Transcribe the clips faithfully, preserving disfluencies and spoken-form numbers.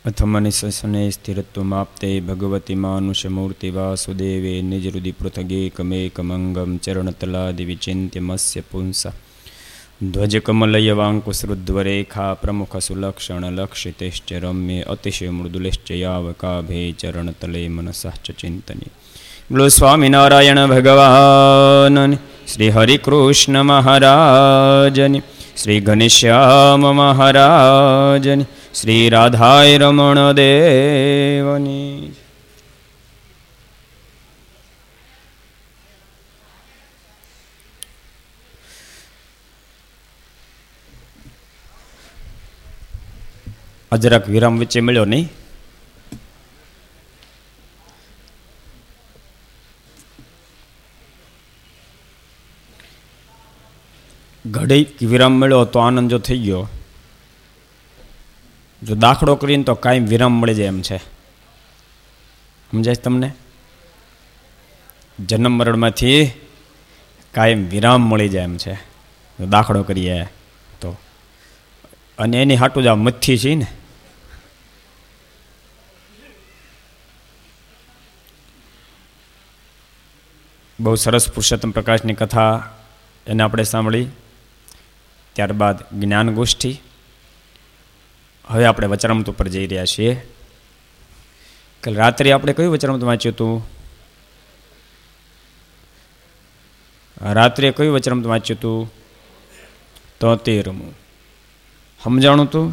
अथ मनुष्यसने स्थिरत्वमाप्ते भगवती मानुषमूर्ति वासुदेवे निजरुदि पृथगेकमेकमङ्गं चरणतलादिविचिन्त्यमस्य पुंसा ध्वजकमलयवाङ्कुशरुद्वरेखा प्रमुखसुलक्षणलक्षितेश्च रम्ये अतिशय मृदुलेश्च यावकाभे चरणतले मनसः च चिन्तनीय। बोलो स्वामिनारायण भगवान श्री हरिकृष्ण महाराजनि श्री घनश्याम महाराजनि श्री राधाय रमण देवनी। अजरक विराम वच्चे मिल्यो नहीं? घड़ी विराम मिल्यो तो आनंद जो थई गयो। जो दाखलो करीने तो कायम विराम मळी जाय एम छे। समजाय तमने? जन्म मरणमांथी कायम विराम मळी जाय एम छे जो दाखलो करीए तो। अने एनी हाटू ज आ मथी छे ने बहु सरस पुरुषोत्तम प्रकाशनी कथा एने आपणे सांभळी। त्यारबाद ज्ञान गोष्ठी। हवे आपणे वचनामृत पर जई रह्या छीए। कल रात्रे आपणे कयुं वचनामृत वांच्युं हतुं? रात्रे कयुं वचनामृत वांच्युं हतुं? तोतेरमुं। समजाणुं तू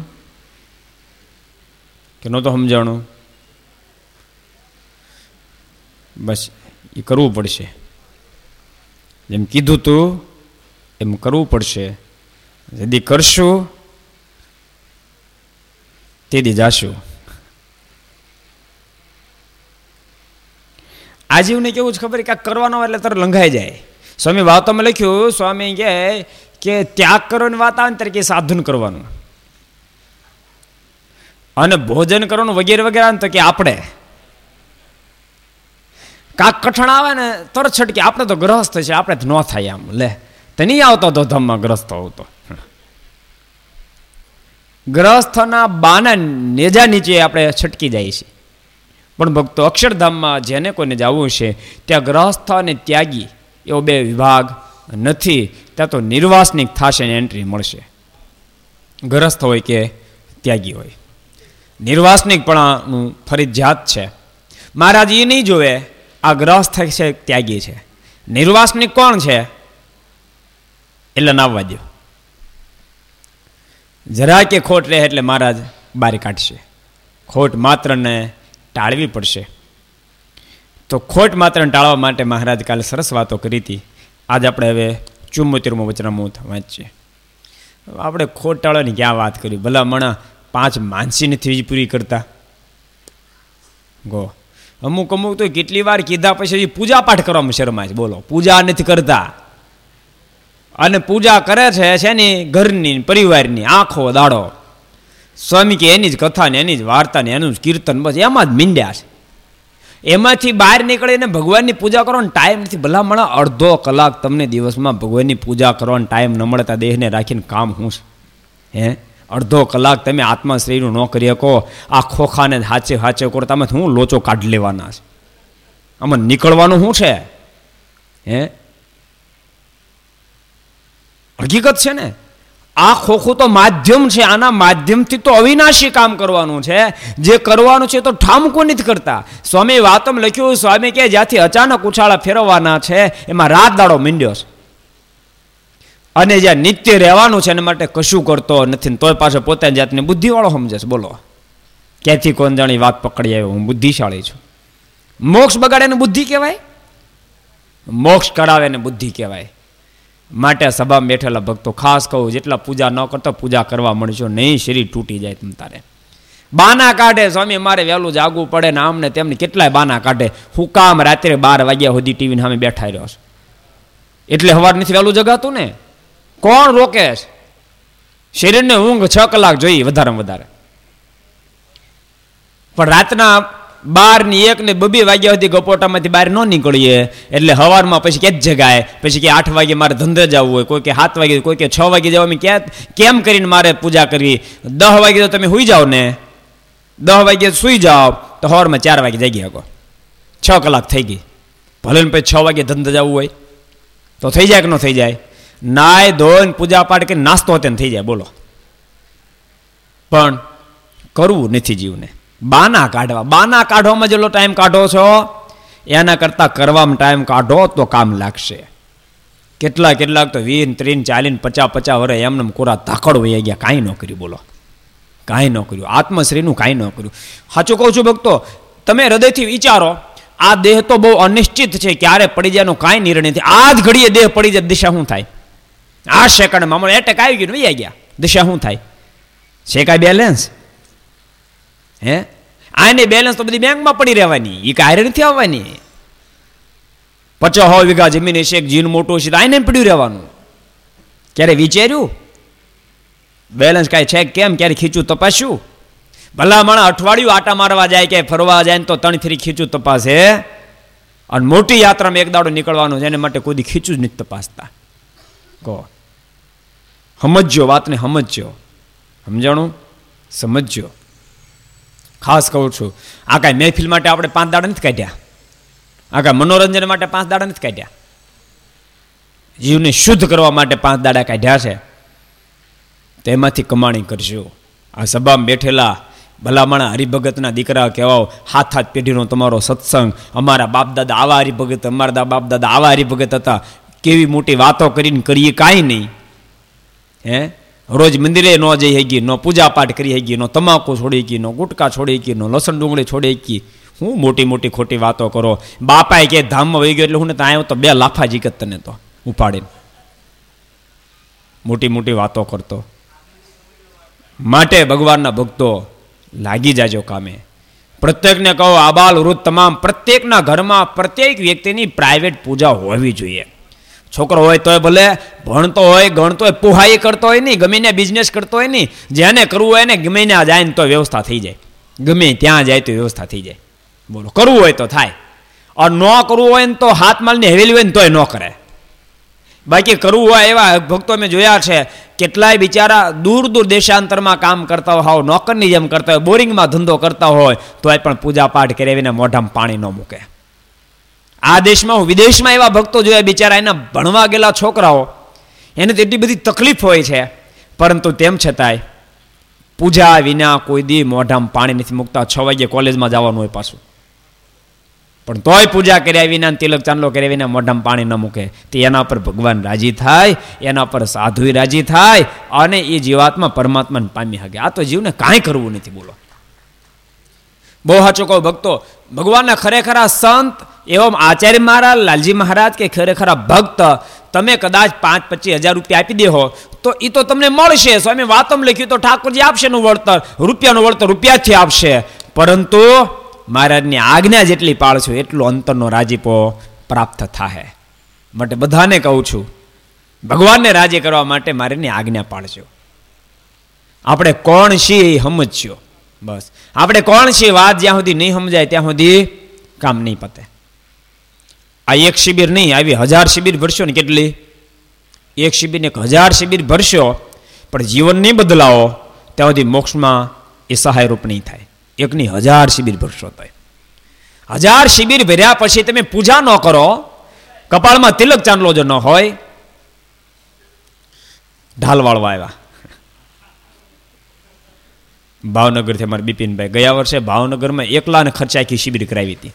के नहोतो समजाणुं? बस ए करवुं पड़शे। जेम कीधुं तू एम करवुं पड़शे। यदि करशो तेदी जाशो। आजीवने केवुं ज खबर के करवानो એટલે તર લંઘાઈ જાય। સ્વામી વાતોમાં લખ્યું, સ્વામી કહે કે ત્યાગ કરવાની વાત આવે ત્યારે કે સાધન કરવાનું અને ભોજન કરવાનું વગેરે વગેરે આવે તો કે આપણે કાક કઠણ આવે ને તર છટકે આપણે તો ગ્રહસ્થ છે, આપણે તો ન થાય આમ લે તો નહીં આવતો તો ધમમાં ગ્રસ્ત હોતો। ગ્રહસ્થના બાના નેજા નીચે આપણે છટકી જાય છે। પણ ભક્તો અક્ષરધામમાં જેને કોઈને જવું છે ત્યાં ગ્રહસ્થ અને ત્યાગી એવો બે વિભાગ નથી। ત્યાં તો નિર્વાસનિક થશે ને એન્ટ્રી મળશે, ગ્રહસ્થ હોય કે ત્યાગી હોય। નિર્વાસનિકપણાનું ફરજિયાત છે। મહારાજ એ નહીં જોવે આ ગ્રહસ્થ છે ત્યાગી છે, નિર્વાસનિક કોણ છે એટલે નાવવા દો। જરા કે ખોટ રહે એટલે મહારાજ બારી કાઢશે। ખોટ માત્રને ટાળવી પડશે। તો ખોટ માત્રને ટાળવા માટે મહારાજ કાલે સરસ વાતો કરી હતી। આજ આપણે હવે ચુમ્મોતેરમો વચનામૃત વાંચીએ। આપણે ખોટ ટાળવાની ક્યાં વાત કરી? ભલા મણા પાંચ માનસી નથી પૂરી કરતા ગો। અમુક અમુક તો કેટલી વાર કીધા પછી પૂજા પાઠ કરવામાં શરમાય છે। બોલો, પૂજા નથી કરતા અને પૂજા કરે છે શેની? ઘરની પરિવારની આખો દાડો સ્વામી કે એની જ કથા ને એની જ વાર્તા ને એનું જ કીર્તન, બસ એમાં જ મીંડ્યા છે। એમાંથી બહાર નીકળીને ભગવાનની પૂજા કરવાનો ટાઈમ નથી। ભલા મળે અડધો કલાક તમને દિવસમાં ભગવાનની પૂજા કરવાનો ટાઈમ ન મળતા દેહને રાખીને કામ શું છે? હે અડધો કલાક તમે આત્મા શ્રેયનું ન કરી શકો? આ ખોખાને હાચે હાચે કરો તમે શું લોચો કાઢી લેવાના છે? આમાં નીકળવાનું શું છે? હે હકીકત છે ને, આ ખોખું તો માધ્યમ છે। આના માધ્યમથી તો અવિનાશી કામ કરવાનું છે। જે કરવાનું છે તો ઠામકું નથી કરતા। સ્વામી વાતમાં લખ્યું, સ્વામી કે જ્યાંથી અચાનક ઉછાળા ફેરવવાના છે એમાં રાત દાડો મીંડ્યો છે અને જ્યાં નિત્ય રહેવાનું છે એના માટે કશું કરતો નથી, તોય પાછો પોતાની જાતને બુદ્ધિવાળો સમજે છે। બોલો, ક્યાંથી કોણ જાણી વાત પકડી આવ્યો? હું બુદ્ધિશાળી છું। મોક્ષ બગાડે ને બુદ્ધિ કહેવાય? મોક્ષ કરાવે ને બુદ્ધિ કહેવાય। માટે સભામાં બેઠેલા ભક્તો ખાસ કહું, જેટલા પૂજા ન કરતો પૂજા કરવા મળશો નહીં, શરીર તૂટી જાય તમ તારે। બાના કાઢે સ્વામી મારે વહેલું જાગવું પડે ને આમને તેમને કેટલાય બાના કાઢે। હું કામ રાત્રે બાર વાગ્યા સુધી ટીવી સામે બેઠા રહ્યો છે એટલે સવાર નથી વહેલું જગાતું ને? કોણ રોકે છે? શરીરને ઊંઘ છ કલાક જોઈએ વધારે વધારે, પણ રાતના બાર ની એક ને બબે વાગ્યા સુધી ગપોટામાંથી બહાર ન નીકળીએ એટલે સવારમાં પછી ક્યાં જ જગાય? પછી કે આઠ વાગે મારે ધંધે જવું હોય, કોઈ કે સાત વાગે, કોઈ કે છ વાગે જવા, ક્યાં કેમ કરીને મારે પૂજા કરવી? દસ વાગે તો તમે સુઈ જાઓ ને, દસ વાગે સુઈ જાઓ તો સવારમાં ચાર વાગે જાગી શકો, છ કલાક થઈ ગઈ. ભલે ને પછી છ વાગે ધંધા જવું હોય તો થઈ જાય કે ન થઈ જાય? નાય ધોઈને પૂજા પાઠ કરીને નાસ્તો હોતે થઈ જાય. બોલો, પણ કરવું નથી જીવને. બાના કાઢવા, બાના કાઢવામાં જેટલો ટાઈમ કાઢો છો એના કરતાં કરવામાં ટાઈમ કાઢો તો કામ લાગશે. કેટલા કેટલાક તો વીસ ત્રીસ ચાલીસ પચાસ પચાસ વર્ષ એમને કોરા ધાકડ વહી ગયા, કાંઈ ન કર્યું. બોલો, કાંઈ ન કર્યું, આત્મશ્રીનું કાંઈ ન કર્યું. સાચું કહું છું ભક્તો, તમે હૃદયથી વિચારો, આ દેહ તો બહુ અનિશ્ચિત છે, ક્યારે પડી જાય એનો કાંઈ નિર્ણય નથી. આ જ ઘડીએ દેહ પડી જાય, દિશા શું થાય? આ સેકન્ડમાં હમણાં એટેક આવી ગયું, વહી ગયા, દિશા શું થાય? છે કાંઈ બેલેન્સ? હે, આની બેલેન્સ તો બધી બેંકમાં પડી રહેવાની, એ કાંઈ નથી આવવાની. પચાસ સો વીઘા જમીન હશે, એક જીન મોટું હશે તો આઈને પડ્યું રહેવાનું. ક્યારે વિચાર્યું બેલેન્સ કાંઈ છે કેમ? ક્યારે ખીચું તપાસ્યું? ભલામણ અઠવાડિયું આટા મારવા જાય કે ફરવા જાય ને તો ત્રણ ફરી ખીચું તપાસે, અને મોટી યાત્રામાં એક દાડો નીકળવાનું છે, એને માટે કોઈ ખીચું જ નથી તપાસતા. કહો, સમજજો વાતને, સમજજો. સમજાણું? સમજજો. ખાસ કહું છું, આ કાંઈ મહેફિલ માટે આપણે પાંચ દાડા નથી કાઢ્યા, આ કાંઈ મનોરંજન માટે પાંચ દાડા નથી કાઢ્યા, જીવને શુદ્ધ કરવા માટે પાંચ દાડા કાઢ્યા છે. તેમાંથી કમાણી કરજો. આ સભામાં બેઠેલા ભલામણા હરિભગતના દીકરા કહેવાઓ, હાથ હાથ પેઢીનો તમારો સત્સંગ, અમારા બાપ દાદા આવા હરિભગત, અમારા બાપ દાદા આવા હરિભગત હતા, કેવી મોટી વાતો કરીને કરીએ કાંઈ નહીં. હે, રોજ મંદિરે ન જઈ શકી, ન પૂજા પાઠ કરી શકી, ન તમાકુ છોડી શકી, ન ગુટકા છોડી શકી, ન લસણ ડુંગળી છોડી શકી. હું મોટી મોટી ખોટી વાતો કરો. બાપાએ કે ધામમાં વહી ગયો એટલે હું ને ત્યાં તો બે લાફા જીગત તને તો ઉપાડીને મોટી મોટી વાતો કરતો. માટે ભગવાનના ભક્તો લાગી જાજો કામે. પ્રત્યેકને કહો, આબાલ વૃદ્ધ તમામ પ્રત્યેકના ઘરમાં પ્રત્યેક વ્યક્તિની પ્રાઇવેટ પૂજા હોવી જોઈએ. છોકરો હોય તોય ભલે, ભણતો હોય, ગણતો હોય, પોહાઈ કરતો હોય નહીં, ગમે ને બિઝનેસ કરતો હોય નહીં, જેને કરવું હોય ને ગમે ત્યાં જાય ને તો વ્યવસ્થા થઈ જાય, ગમે ત્યાં જાય તો વ્યવસ્થા થઈ જાય. બોલો, કરવું હોય તો થાય, અને ન કરવું હોય ને તો હાથ માલની હવેલી હોય ને તોય ન કરે. બાકી કરવું હોય એવા ભક્તો મેં જોયા છે, કેટલાય બિચારા દૂર દૂર દેશાંતરમાં કામ કરતા હોય, હાવ નોકરની જેમ કરતા હોય, બોરિંગમાં ધંધો કરતા હોય તોય પણ પૂજા પાઠ કરાવીને મોઢામાં પાણી ન મૂકે. આ દેશમાં હું વિદેશમાં એવા ભક્તો જોયા, બિચારા એના ભણવા ગયેલા છોકરાઓ, એને તો એટલી બધી તકલીફ હોય છે, પરંતુ તેમ છતાંય પૂજા વિના કોઈ દી મોઢામાં પાણી નથી મૂકતા. છ વાગે કોલેજમાં જવાનું હોય પાછું, પણ તોય પૂજા કર્યા વિના, તિલક ચાંદલો કર્યા વિના મોઢામાં પાણી ન મૂકે. તો એના પર ભગવાન રાજી થાય, એના પર સાધુ રાજી થાય, અને એ જીવાત્મા પરમાત્માને પામી શકે. આ તો જીવને કાંઈ કરવું નથી. બોલો, બહુ સાચું કહો ભક્તો, ભગવાનના ખરેખરા સંત એવમ આચાર્ય મહારાજ, લાલજી મહારાજ કે ખરેખરા ભક્ત તમે કદાચ પાંચ પચીસ હજાર રૂપિયા આપી દેહો તો એ તો તમને મળશે. સ્વામી વાતમ લખ્યું તો ઠાકોરજી આપશે નું વળતર, રૂપિયાનું વળતર રૂપિયાથી આપશે, પરંતુ મહારાજની આજ્ઞા જેટલી પાળશો એટલો અંતરનો રાજીપો પ્રાપ્ત થાય. માટે બધાને કહું છું, ભગવાનને રાજી કરવા માટે મારાની આજ્ઞા પાળજો. આપણે કોણ છીએ સમજજો. બસ, આપણે કોણ છીએ વાત જ્યાં સુધી નહીં સમજાય ત્યાં સુધી કામ નહીં પતે. આ એક શિબિર નહીં, આવી હજાર શિબિર ભરશો ને, કેટલી એક શિબિર એક હજાર શિબિર ભરશો, પણ જીવન નહીં બદલાવો ત્યાં સુધી મોક્ષમાં એ સહાયરૂપ નહીં થાય. એકની હજાર શિબિર ભરશો તો હજાર શિબિર ભર્યા પછી તમે પૂજા ન કરો, કપાળમાં તિલક ચાંદલો જો ન હોય. ઢાલ વાળવા આવ્યા ભાવનગરથી અમારે બિપિનભાઈ, ગયા વર્ષે ભાવનગરમાં એકલા ને ખર્ચાકી શિબિર કરાવી હતી.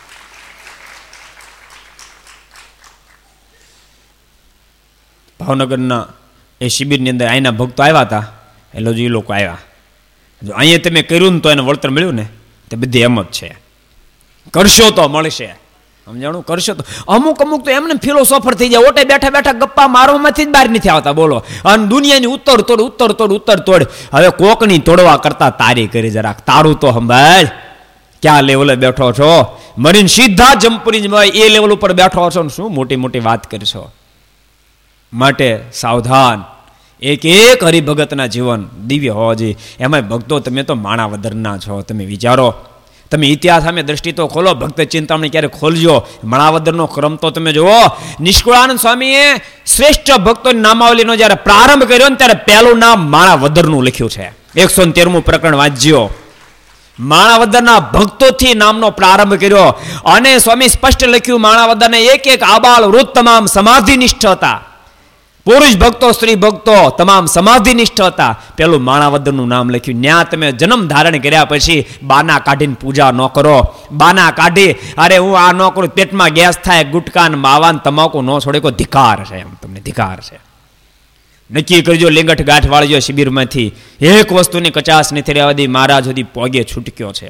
ભાવનગરના એ શિબિરની અંદર અહીંના ભક્તો આવ્યા હતા, એટલે જો એ લોકો આવ્યા. જો અહીંયા તમે કર્યું ને તો એને વળતર મળ્યું ને, તે બધી એમ જ છે. કરશો તો મળશે, સમજાણું? કરશો તો અમુક અમુક તો એમને ફિલોસોફર થઈ જાય, ઓટે બેઠા બેઠા ગપ્પા મારવામાંથી જ બહાર નથી આવતા. બોલો, અને દુનિયાની ઉત્તર તોડ ઉત્તર તોડ ઉત્તર તોડ. હવે કોકની તોડવા કરતા તારી કરી જરાક, તારું તો સંભાળ. ક્યાં લેવલે બેઠો છો? મરીને સીધા જમપુરી એ લેવલ ઉપર બેઠો છો ને શું મોટી મોટી વાત કરશો? માટે સાવધાન. એક એક હરિભગતના જીવન દિવ્ય હોવા જોઈએ. એમાં ભક્તો તમે તો માણાવદરના છો. તમે વિચારો, તમે ઇતિહાસ સામે દ્રષ્ટિ તો ખોલો, ભક્ત ચિંતામણી ક્યારે ખોલજો. માણાવદરનો ક્રમ તો તમે જુઓ. નિષ્કુળાનંદ સ્વામીએ શ્રેષ્ઠ ભક્તોની નામાવલીનો જ્યારે પ્રારંભ કર્યો ને ત્યારે પહેલું નામ માણાવદરનું લખ્યું છે. એકસો તેરમું પ્રકરણ વાંચ્યો. માણાવદરના ભક્તોથી નામનો પ્રારંભ કર્યો. અને સ્વામી સ્પષ્ટ લખ્યું, માણાવદરના એક એક આબાળ વૃદ્ધ તમામ સમાધિનિષ્ઠ હતા. પુરુષ ભક્તો, સ્ત્રી ભક્તો તમામ સમાધિનિષ્ઠ હતા. પેલું માણાવદરનું નામ લખ્યું. ન્યા તમે જન્મ ધારણ કર્યા પછી બાના કાઢીને પૂજા ન કરો. બાના કાઢી અરે હું આ ન કરું, પેટમાં ગેસ થાય, ગુટકા ને માવા ને તમાકુ ન છોડે, કોઈ ધિકાર છે. એમ તમને ધિકાર છે. નક્કી કરજો, લીંગઠ ગાંઠ વાળજો શિબિરમાંથી. એક વસ્તુની કચાશ નથી રહેવા દી. મહારાજ સુધી પોગે છૂટક્યો છે.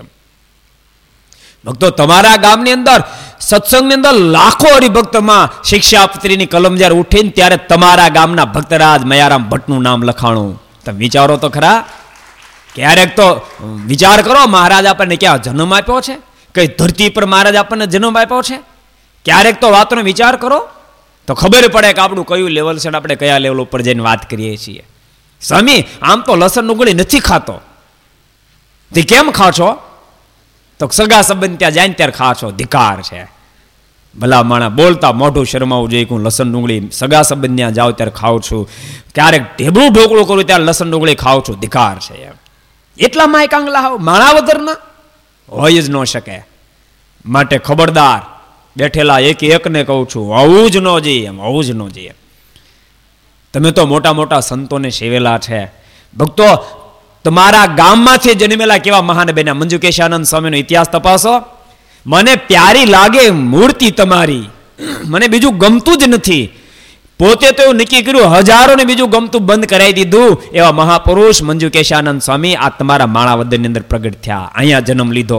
ભક્તો, તમારા ગામની અંદર સત્સંગની અંદર લાખો હરિભક્તમાં શિક્ષાપત્રીની કલમ જ્યારે ઉઠીને ત્યારે તમારા ગામના ભક્તરાજ મયારામ ભટ્ટનું નામ લખાણું. તમે વિચારો તો ખરા. ક્યારેક તો વિચાર કરો, મહારાજ આપણને ક્યાં જન્મ આપ્યો છે? કઈ ધરતી પર મહારાજ આપણને જન્મ આપ્યો છે? ક્યારેક તો વાતનો વિચાર કરો તો ખબર પડે કે આપણું કયું લેવલ છે, આપણે કયા લેવલ ઉપર જઈને વાત કરીએ છીએ. સ્વામી, આમ તો લસણ ડુંગળી નથી ખાતો. તે કેમ ખા છો? તો સગા સંબંધ ત્યાં જાય ને ત્યારે ખા છો. ધિકાર છે. ભલા માણા બોલતા મોઢું શરમાવું જોઈએ. હું લસણ ડુંગળી સગા સંબંધ ત્યાં જાઉં ત્યારે ખાઉં છું. ક્યારેક ઢેબરું ઢોકળું કરું ત્યારે લસણ ડુંગળી ખાઉં છું. ધિકાર છે. એમ એટલા માય કાંગલા હાવ માણાવદરના હોય જ ન શકે. માટે ખબરદાર, બેઠેલા એક એકને કહું છું, આવું જ ન જઈએ. એમ આવું જ ન જઈએ. તમે તો મોટા મોટા સંતોને સેવેલા છે. ભક્તો, તમારા ગામમાંથી જન્મેલા કેવા મહાન બન્યા. મંજુકેશાનંદ સ્વામીનો ઇતિહાસ તપાસો. મને પ્યારી લાગે મૂર્તિ તમારી, મને બીજું ગમતું જ નથી. પોતે તો એવું નક્કી કર્યું, હજારોને બીજું ગમતું બંધ કરાવી દીધું. એવા મહાપુરુષ મંજુકેશાનંદ સ્વામી આ તમારા માણાવદરની અંદર પ્રગટ થયા, અહીંયા જન્મ લીધો.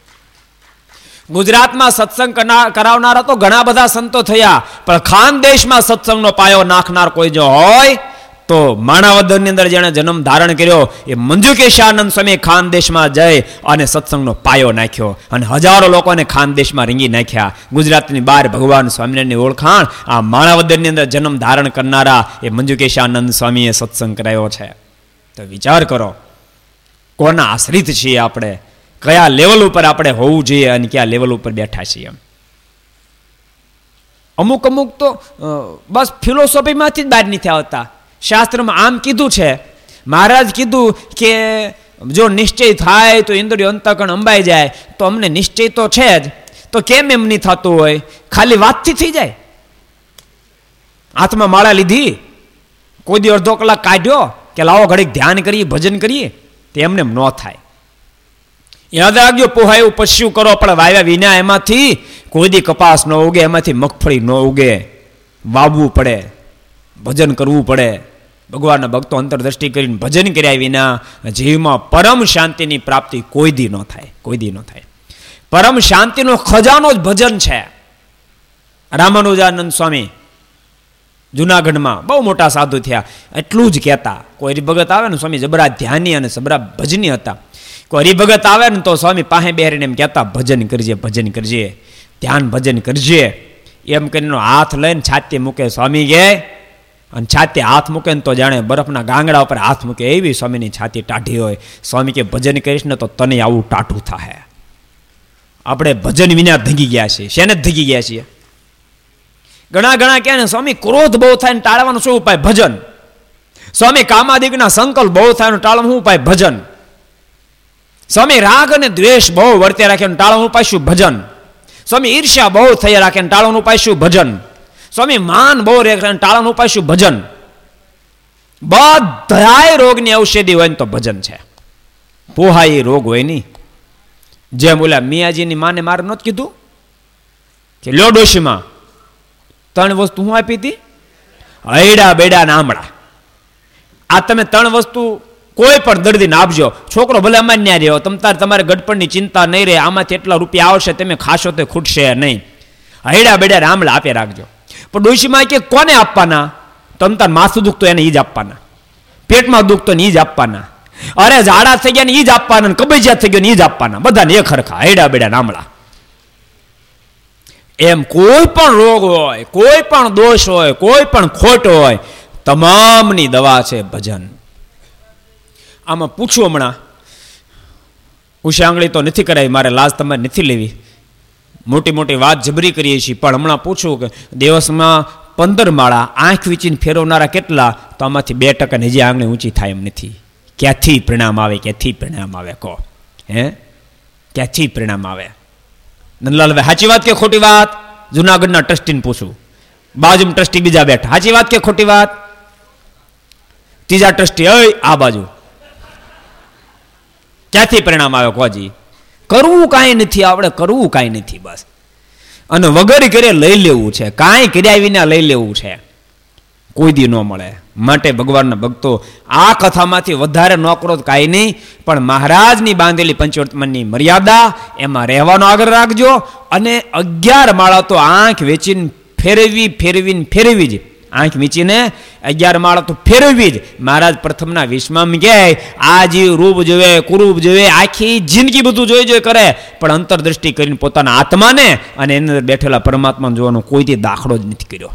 ગુજરાતમાં સત્સંગ કરાવનારા તો ઘણા બધા સંતો થયા, પણ ખાનદેશમાં સત્સંગનો પાયો નાખનાર કોઈ જો હોય તો માણાવદરની અંદર જેણે જન્મ ધારણ કર્યો એ મંજુકેશાનંદ સ્વામી ખાનદેશમાં જઈ અને સત્સંગનો પાયો નાખ્યો અને હજારો લોકોને ખાનદેશમાં રીંગી નાખ્યા. ગુજરાતની બહાર ભગવાન સ્વામિનારાયણની ઓળખાણ આ માણાવદરની અંદર જન્મ ધારણ કરનારા એ મંજુકેશાનંદ સ્વામીએ સત્સંગ કરાયો છે. તો વિચાર કરો, કોના આશ્રિત છીએ આપણે, કયા લેવલ ઉપર આપણે હોવું જોઈએ અને કયા લેવલ ઉપર બેઠા છીએ. અમુક અમુક તો બસ ફિલોસોફીમાંથી જ બહાર નથી આવતા. શાસ્ત્રમાં આમ કીધું છે, મહારાજ કીધું કે જો નિશ્ચય થાય તો ઇન્દ્રિયો અંતઃકરણ અંબાઈ જાય. તો અમને નિશ્ચય તો છે જ, તો કેમ એમ નહીં થતું હોય? ખાલી વાતથી થઈ જાય. હાથમાં માળા લીધી, કોઈ દી અડધો કલાક કાઢ્યો કે લાવો ઘડીક ધ્યાન કરીએ, ભજન કરીએ, તે એમને ન થાય. યાદ રાખજો, પોહાયું પશ્યું કરો પણ વાવ્યા વિના એમાંથી કોઈ દી કપાસ ન ઉગે, એમાંથી મગફળી ન ઉગે. વાવવું પડે, ભજન કરવું પડે. ભગવાનના ભક્તો અંતરદ્રષ્ટિ કરીને ભજન કર્યા વિના જીવમાં પરમ શાંતિની પ્રાપ્તિ કોઈ દી ન થાય, કોઈ દી ન થાય. પરમ શાંતિનો ખજાનો જ ભજન છે. રામાનુજાનંદ સ્વામી જુનાગઢમાં બહુ મોટા સાધુ થયા, એટલું જ કહેતા. કોઈ હરિભગત આવે ને, સ્વામી જબરા ધ્યાની અને જબરા ભજની હતા. કોઈ હરિભગત આવે ને તો સ્વામી પાસે બેરીને એમ કહેતા, ભજન કરજે, ભજન કરજે, ધ્યાન ભજન કરજે. એમ કરીને હાથ લઈને છાતી મૂકે. સ્વામી કહે અને છાતી હાથ મૂકે ને તો જાણે બરફના ગાંગડા ઉપર હાથ મૂકે એવી સ્વામીની છાતી ટાઢી હોય. સ્વામી કે ભજન કરીશ ને તો તને આવું ટાઢું થાય. આપણે ભજન વિના ધગી ગયા છીએ. શેને જ ધગી ગયા છીએ? ઘણા ઘણા કહે ને સ્વામી ક્રોધ બહુ થાય ને ટાળવાનો શું ઉપાય? ભજન. સ્વામી કામાદિકના સંકલ્પ બહુ થાય ને ટાળવાનો શું ઉપાય? ભજન. સ્વામી રાગ અને દ્વેષ બહુ વર્તે રાખે ટાળવાનું ઉપાય શું? ભજન. સ્વામી ઈર્ષ્યા બહુ થઈ રાખે ટાળવાનું ઉપાય શું? ભજન. સ્વામી માન બહુ રાખે ટાળવાનું ઉપાય શું? ભજન. બધાય રોગની ઔષધિ હોય ને તો ભજન છે. પોહાય રોગ હોય નહીં. જેમ બોલ્યા મિયાજીની માને મારે નહોતું કીધું કે લ્યો ડોશીમાં ત્રણ વસ્તુ હું આપી હતી? હૈડા બેડા ને આમળા. આ તમે ત્રણ વસ્તુ કોઈ પણ દર્દીને આપજો. છોકરો ભલે અમાન્ય રહ્યો, તમ તાર તમારે ગડપણની ચિંતા નહીં રહે. આમાંથી એટલા રૂપિયા આવશે, તમે ખાશો તો ખૂટશે નહીં. હૈડા બેડા આમળા આપી રાખજો. પણ ડોશીમાં કે કોને આપવાના? તમ તાર માથું દુખતો એને ઈ જ આપવાના, પેટમાં દુખતો ને ઈ જ આપવાના, અરે ઝાડા થઈ ગયા ને ઈ જ આપવાના, કબજિયાત થઈ ગયો ને ઈ જ આપવાના. બધાને એક હરખા હૈડા બેડા આમળા. એમ કોઈ પણ રોગ હોય, કોઈ પણ દોષ હોય, કોઈ પણ ખોટ હોય, તમામની દવા છે ભજન. આમાં પૂછું, હમણાં ઉષાંગળી તો નથી કરાવી, મારે લાજ તમારે નથી લેવી, મોટી મોટી વાત જબરી કરીએ છીએ, પણ હમણાં પૂછું કે દિવસમાં પંદર માળા આંખ વીંચીને ફેરવનારા કેટલા? તો આમાંથી બે ટકા હજી આંગળી ઊંચી થાય એમ નથી. ક્યાંથી પરિણામ આવે? ક્યાંથી પરિણામ આવે કહો? હે ત્યાંથી પરિણામ આવે. નંદલાલભાઈ સાચી વાત કે ખોટી વાત? જુનાગઢના ટ્રસ્ટીને પૂછું, બાજુમાં ટ્રસ્ટી બીજા બેઠા, સાચી વાત કે ખોટી વાત? ત્રીજા ટ્રસ્ટી અય આ બાજુ, ક્યાંથી પરિણામ આવે કોજી? કરવું કાંઈ નથી આવડે, કરવું કાંઈ નથી બસ, અને વગર કરે લઈ લેવું છે, કાંઈ કર્યા વિના લઈ લેવું છે, કોઈ દી ન મળે. માટે ભગવાનના ભક્તો આ કથામાંથી વધારે ન કરો તો કાંઈ નહીં, પણ મહારાજની બાંધેલી પંચવર્તમાનની મર્યાદા એમાં રહેવાનો આગળ રાખજો. અને અગિયાર માળા તો આંખ વેચીને ફેરવી ફેરવીને ફેરવી જ, આંખ વીંચીને અગિયાર માળા તો ફેરવી જ. મહારાજ પ્રથમના વિશ્વમાં કહે આ જીવ રૂપ જોવે, કુરૂપ જોવે, આખી જિંદગી બધું જોઈ જોઈ કરે, પણ અંતરદ્રષ્ટિ કરીને પોતાના આત્માને અને એની અંદર બેઠેલા પરમાત્માને જોવાનો કોઈથી દાખલો જ નથી કર્યો.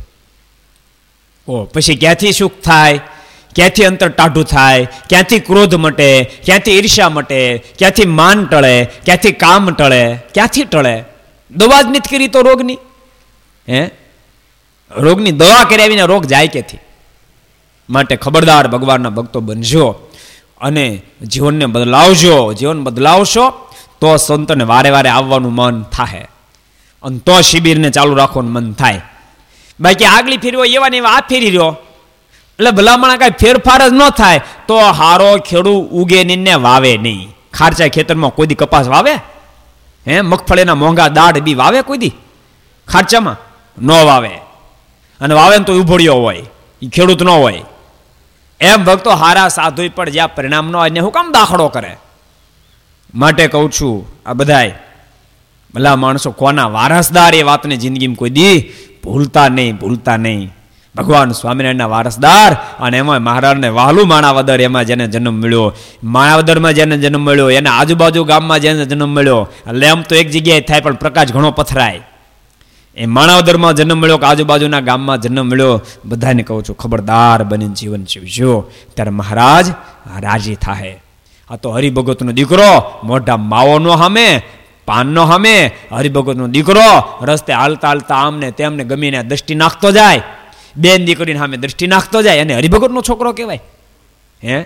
ઓ પછી ક્યાંથી સુખ થાય, ક્યાંથી અંતર ટાઢું થાય, ક્યાંથી ક્રોધ મટે, ક્યાંથી ઈર્ષ્યા મટે, ક્યાંથી માન ટળે, ક્યાંથી કામ ટળે, ક્યાંથી ટળે? દવા જ નથી કરી તો રોગની, હે રોગની દવા કર્યા વિના રોગ જાય ક્યાંથી? માટે ખબરદાર ભગવાનના ભક્તો બનજો અને જીવનને બદલાવજો. જીવન બદલાવશો તો સંતને વારે વારે આવવાનું મન થાય, અને તો શિબિરને ચાલુ રાખવાનું મન થાય. બાકી આગલી ફેરવો એવા ને એવા આ ફેરી રહ્યો એટલે ભલામણા કાંઈ ફેરફાર જ ન થાય તો હારો ખેડૂ ઉગે ને વાવે નહીં. ખારચા ખેતરમાં કોઈ દી કપાસ વાવે? હે મગફળીના મોંઘા દાઢ બી વાવે કોઈ દી ખારચામાં? ન વાવે. અને વાવે ને તો ઉભોળ્યો હોય, એ ખેડૂત ન હોય. એમ ભક્તો હારા સાધુ પણ જ્યાં પરિણામ ન હોય ને હું કામ દાખલો કરે? માટે કહું છું આ બધાય ભલા માણસો કોના વારસદાર એ વાતને જિંદગીમાં કોઈ દી ભૂલતા નહીં, ભૂલતા નહીં. ભગવાન સ્વામિનારાયણના વારસદાર, અને એમાં મહારાજને વહાલું માણાવદર, એમાં જેને જન્મ મળ્યો, માણાવદરમાં જેને જન્મ મળ્યો, એને આજુબાજુ ગામમાં જેને જન્મ મળ્યો, એટલે એમ તો એક જગ્યાએ થાય પણ પ્રકાશ ઘણો પથરાય. એ માણાવદરમાં જન્મ મળ્યો કે આજુબાજુના ગામમાં જન્મ મળ્યો, બધાને કહું છું ખબરદાર બનીને જીવન જીવજો, ત્યારે મહારાજ રાજી થાય. આ તો હરિભગતનો દીકરો મોઢા માવોનો સામે, પાનનો સામે, હરિભગતનો દીકરો રસ્તે હાલતા હાલતા આમને તેમને ગમીને દ્રષ્ટિ નાખતો જાય, બેન દીકરીને સામે દ્રષ્ટિ નાખતો જાય, અને હરિભગતનો છોકરો કહેવાય? હે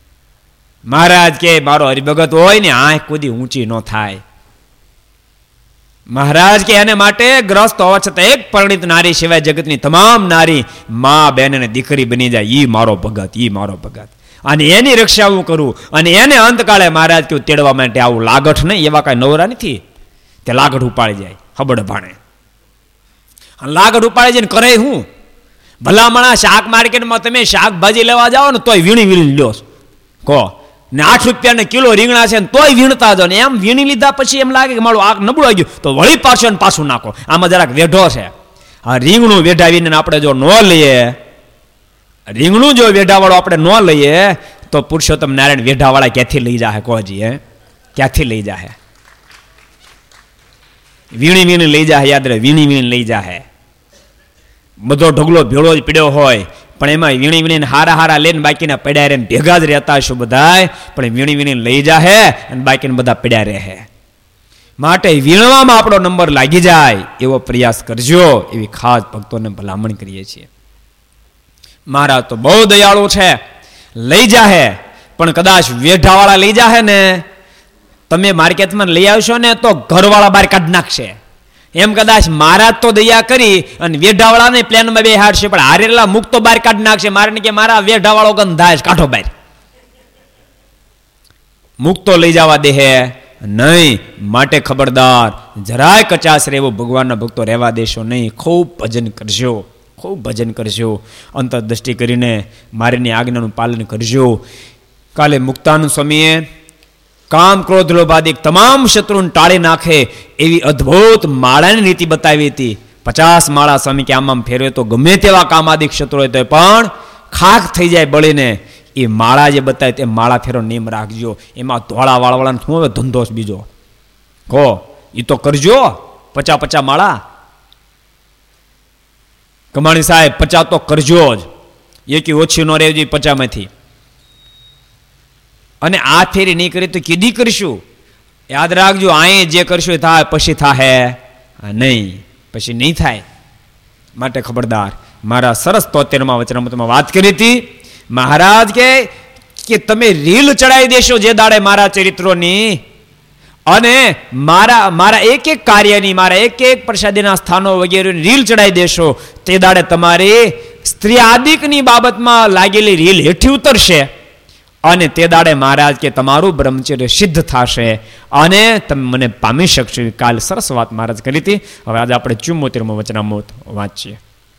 મહારાજ કે મારો હરિભગત હોય ને આંખ કુદી ઊંચી ન થાય. મહારાજ કે એને માટે ગ્રસ્ત હોવા છતાં એક પરિણીત નારી સિવાય જગતની તમામ નારી મા બેન અને દીકરી બની જાય, ઈ મારો ભગત, ઈ મારો ભગત, અને એની રક્ષા હું કરું. અને એને અંતકાળે મહારાજ કહ્યું તેડવા માટે આવું લાગઠ નહીં, એવા કાંઈ નવરા નથી, તે લાગઠ ઉપાડી જાય હબડ ભાણે. લાગઠ ઉપાડી જાય ને કરે હું? ભલામણા શાક માર્કેટમાં તમે શાકભાજી લેવા જાઓ ને તોય વીણી વીણી લ્યો કહો ને, આઠ રૂપિયા ને કિલો રીંગણા છે ને તોય વીણતા જાઓ ને, એમ વીણી લીધા પછી એમ લાગે કે મારું આગ નબળું આવી ગયું તો વળી પાછું પાછું નાખો. આમાં જરાક વેઢો છે. આ રીંગણું વેઢાવીને આપણે જો ન લઈએ, રીંગણું જો વેઢાવાળો આપણે ન લઈએ તો પુરુષોત્તમ નારાયણ વેઢાવાળા ક્યાંથી લઈ જાય કોજી? હે ક્યાંથી લઈ જાય? વીણી વીણી લઈ જાય, યાદ રહે, વીણી વીણી લઈ જાય. બધો ઢગલો ભેળો જ પીડ્યો હોય પણ એમાં વીણી વીણીને હારા હારા લઈને બાકીના પડ્યા રહે, ભેગા જ રહેતા હશું બધાય, પણ વીણી વીણીને લઈ જાહે અને બાકીને બધા પડ્યા રહે. માટે વીણવામાં આપણો નંબર લાગી જાય એવો પ્રયાસ કરજો, એવી ખાસ ભક્તોને ભલામણ કરીએ છીએ. મહારાજ તો બહુ દયાળુ છે, લઈ જાહે, પણ કદાચ વેઢાવાળા લઈ જાહે ને, તમે માર્કેટમાં લઈ આવશો ને તો ઘરવાળા બહાર કાઢી નાખશે. એમ કદાચ મહારાજ તો દયા કરી અને વેઢાવાળાને પ્લેનમાં બે હાડશે, પણ હારેલા મુખ તો બહાર કાઢી નાખશે. મારે કે મારા વેઢાવાળો ગંધાય કાઢો બહાર, મુખ તો લઈ જવા દે નહીં. માટે ખબરદાર, જરાય કચાશ રહેવો ભગવાનના ભક્તો રહેવા દેશો નહીં. ખૂબ ભજન કરજો, ખૂબ ભજન કરજો, અંતરદ્રષ્ટિ કરીને મારીની આજ્ઞાનું પાલન કરજો. કાલે મુક્તાનંદ સ્વામીએ કામ ક્રોધ લોભાદિક તમામ શત્રુને ટાળી નાખે એવી અદ્ભુત માળાની નીતિ બતાવી હતી. પચાસ માળા સ્વામી કે આમ આમ ફેરવે તો ગમે તેવા કામાદિક શત્રુ હોય તો પણ ખાખ થઈ જાય બળીને. એ માળા જે બતાવે તે માળા ફેરો નિયમ રાખજો. એમાં ધોળા વાળવાળાને શું હવે ધંધો બીજો કહો, એ તો કરજો. પચા પચા માળા કમાણી સાહેબ પચા તો કરજો જ, એકી ઓછી ન રહેવી જોઈએ પચામાંથી. અને આ ફેરી નહીં કરી તો કીધી કરશું. યાદ રાખજો, અહીં જે કરશું એ થાય, પછી થાય નહીં, પછી નહીં થાય. માટે ખબરદાર. મારા સરસ તોતેરમાં વચનામૃતમાં વાત કરી હતી. મહારાજ કે તમે રીલ ચડાવી દેશો જે દાડે મારા ચરિત્રોની, અને મારા મારા એક એક કાર્યની, મારા એક એક પ્રસાદીના સ્થાનો વગેરેની રીલ ચડાવી દેશો, તે દાડે તમારી સ્ત્રી આદિકની બાબતમાં લાગેલી રીલ હેઠી ઉતરશે અને તે દાડે મહારાજ કે તમારું બ્રહ્મચર્ય સિદ્ધ થશે અને તમે મને પામી શકશો. કાલ સરસ વાત મહારાજ કરી હતી. હવે આજે આપણે ચુમ્મોતેરમો વચનામૃત વાંચીએ.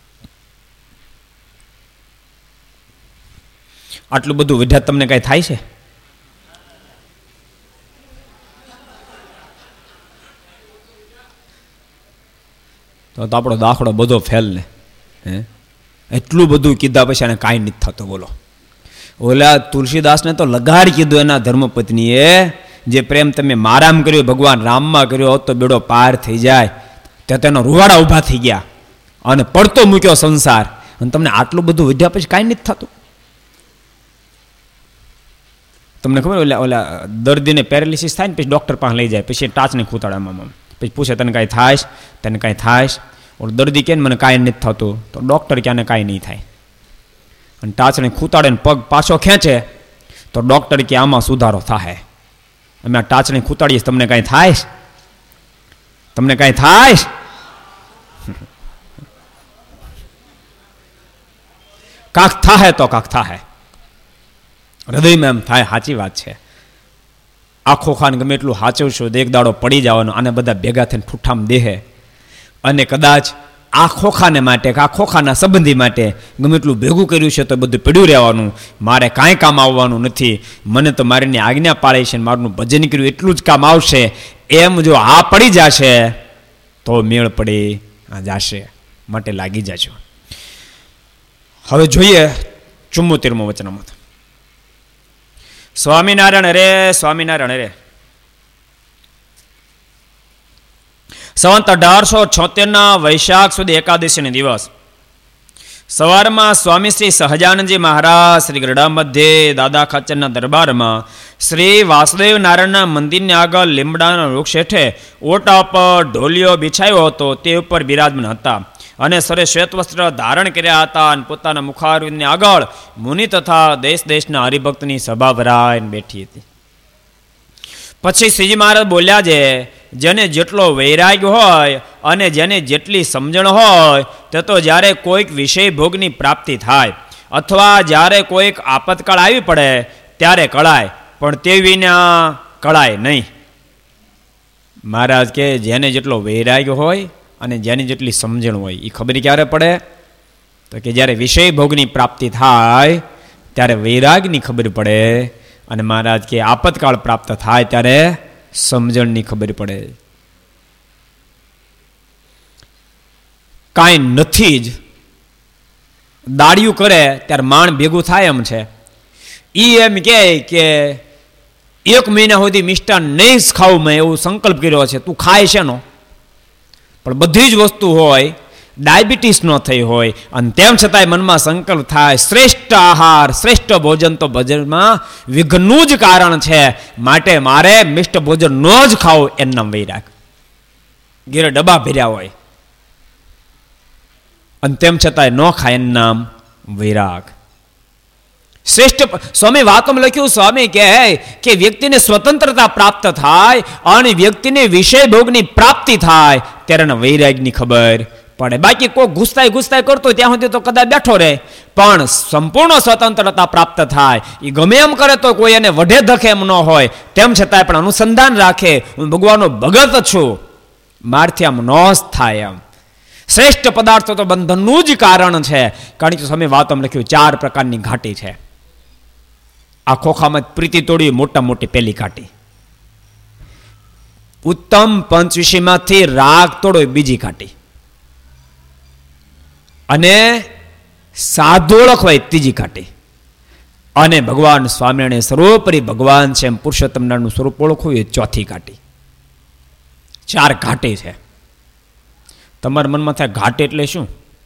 આટલું બધું વિદ્યા તમને કઈ થાય છે? તો આપણો દાખલો બધો ફેલ ને. હે એટલું બધું કીધા પછી એને કાંઈ નથી થતું. બોલો, ઓલા તુલસીદાસને તો લગાડ કીધું એના ધર્મપત્નીએ, જે પ્રેમ તમે મારામાં કર્યો ભગવાન રામમાં કર્યો હોત તો બેડો પાર થઈ જાય. ત્યાં તેનો રૂવાડા ઊભા થઈ ગયા અને પડતો મૂક્યો સંસાર. અને તમને આટલું બધું વિદ્યા પછી કાંઈ નથી થતું. તમને ખબર ઓલા ઓલા દર્દીને પેરાલિસિસ થાય ને પછી ડૉક્ટર પાસે લઈ જાય, પછી ટાચને ખૂતાડામાં પછી પૂછે તને કાંઈ થાય, તને કાંઈ થાય? ઓલો દર્દી કહે ને મને કાંઈ નથી થતું, તો ડૉક્ટર ક્યાંને કાંઈ નહીં થાય. અને ટાચને ખૂતાડે ને પગ પાછો ખેંચે તો ડૉક્ટર કે આમાં સુધારો થાય. અમે આ ટાચને ખૂતાડીએ તમને કાંઈ થાય? તમને કાંઈ થાય? કાંક થાય તો કાંક થાય. હૃદયમાં એમ થાય સાચી વાત છે. આખો ખાન ગમે એટલું સાચવશું એક દાડો પડી જવાનો. આને બધા ભેગા થઈને ઠૂઠામ દેહે અને કદાચ આ ખોખાને માટે કે આ ખોખાના સંબંધી માટે ગમે એટલું ભેગું કર્યું છે તો બધું પડ્યું રહેવાનું. મારે કાંઈ કામ આવવાનું નથી. મને તો મારીની આજ્ઞા પાળી છે, મારું ભજન કર્યું એટલું જ કામ આવશે. એમ જો આ પડી જશે તો મેળ પડી જશે. માટે લાગી જજો. હવે જોઈએ ચુમ્મોતેરમો વચનામૃત. સ્વામિનારાયણ રે સ્વામિનારાયણ રે. સંવત અઢારસો છોતેરના વૈશાખ સુધી એકાદશીનો દિવસ સવારમાં સ્વામી શ્રી સહજાનંદજી મહારાજ શ્રી ગરડા મધ્યે દાદા ખાચરના દરબારમાં શ્રી વાસુદેવ નારાયણના મંદિરની આગળ લીમડાના વૃક્ષ હેઠે ઓટા પર ઢોલિયો બિછાયો હતો, તે ઉપર બિરાજમાન હતા અને સરે શ્વેત વસ્ત્ર ધારણ કર્યા હતા અને પોતાના મુખારવિંદની આગળ મુનિ તથા દેશ દેશના હરિભક્તની સભા ભરાઈને બેઠી હતી. પછી શ્રીજી મહારાજ બોલ્યા છે, જેને જેટલો વૈરાગ્ય હોય અને જેને જેટલી સમજણ હોય તે તો જ્યારે કોઈક વિષય ભોગની પ્રાપ્તિ થાય અથવા જ્યારે કોઈક આપતકાળ આવી પડે ત્યારે કળાય, પણ તે વિના કળાય નહીં. મહારાજ કે જેને જેટલો વૈરાગ્ય હોય અને જેની જેટલી સમજણ હોય એ ખબર ક્યારે પડે? તો કે જ્યારે વિષય ભોગની પ્રાપ્તિ થાય ત્યારે વૈરાગની ખબર પડે અને મહારાજ કે આપતકાળ પ્રાપ્ત થાય ત્યારે સમજણની ખબર પડે. કાંઈ નથી જ દાડિયું કરે ત્યારે માણ ભેગું થાય એમ છે. એ એમ કહે કે એક મહિના સુધી મિષ્ટાન નહીં જ ખાવું, મેં એવું સંકલ્પ કર્યો છે, તું ખાય છે નો? પણ બધી જ વસ્તુ હોય, ડાયાબિટીસ ન થઈ હોય અને તેમ છતાંય મનમાં સંકલ્પ થાય શ્રેષ્ઠ આહાર શ્રેષ્ઠ ભોજન તો ભોજનમાં વિઘ્નનું જ કારણ છે, માટે મારે મિષ્ટ ભોજન ન જ ખાવું. એનું નામ વૈરાગ. ઘેરે ડબ્બા ભર્યા હોય અને તેમ છતાંય ન ખાય એનું નામ વૈરાગ. શ્રેષ્ઠ સ્વામી વાતોમાં લખ્યું, સ્વામી કહે કે વ્યક્તિને સ્વતંત્રતા પ્રાપ્ત થાય અને વ્યક્તિને વિષય ભોગની પ્રાપ્તિ થાય ત્યારે એને વૈરાગની ખબર પડે. બાકી કોઈ ઘૂસતાય ઘૂસતાય કરતો ત્યાં સુધી તો કદાચ બેઠો રહે, પણ સંપૂર્ણ સ્વતંત્રતા પ્રાપ્ત થાય એ ગમે એમ કરે તો કોઈ એને વઢે ધકે એમ ન હોય, તેમ છતાંય પણ અનુસંધાન રાખે, હું ભગવાનનો ભગત છું, મારથી આમ ન જ થાય. એમ શ્રેષ્ઠ પદાર્થો તો બંધનનું જ કારણ છે. કારણ કે સ્વામી વાતોમાં લખ્યું ચાર પ્રકારની ઘાટી છે. આ ખોખામાં પ્રીતિ તોડી મોટા મોટી પેલી ઘાટી. ઉત્તમ પંચવિષયમાંથી રાગ તોડો બીજી ઘાટી. અને સાધુ ઓળખવાય ત્રીજી ઘાટી. અને ભગવાન સ્વામિનારાયણ સર્વોપરી ભગવાન છે એમ પુરુષોત્તમ નારાયણનું સ્વરૂપ ઓળખવું એ ચોથી ઘાટી. ચાર ઘાટી છે. તમારા મનમાં થાય ઘાટ એટલે શું?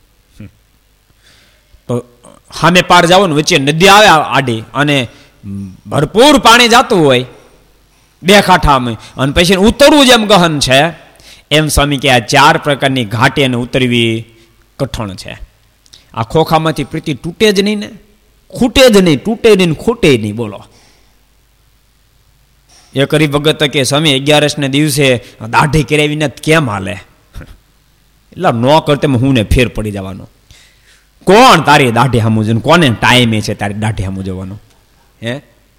તો સામે પાર જાઓ ને, વચ્ચે નદી આવે આડી અને ભરપૂર પાણી જતું હોય બે કાંઠામાં અને પછી ઉતરવું જેમ ગહન છે એમ સ્વામી કે આ ચાર પ્રકારની ઘાટી અને ઉતરવી કઠણ છે. આ ખોખામાંથી પ્રીતિ તૂટે જ નહીં ને, ખૂટે જ નહીં, તૂટે નહીં, ખૂટે નહીં. બોલો, એ કરી ભગત કે સ્વામી અગિયારસ ને દિવસે દાઢી કરાવીને કેમ હાલે? એટલે ન કરતે હું ને ફેર પડી જવાનો. કોણ તારી દાઢી સામું જોવાનું? કોને ટાઈમે છે તારી દાઢી સામું જોવાનું? હે?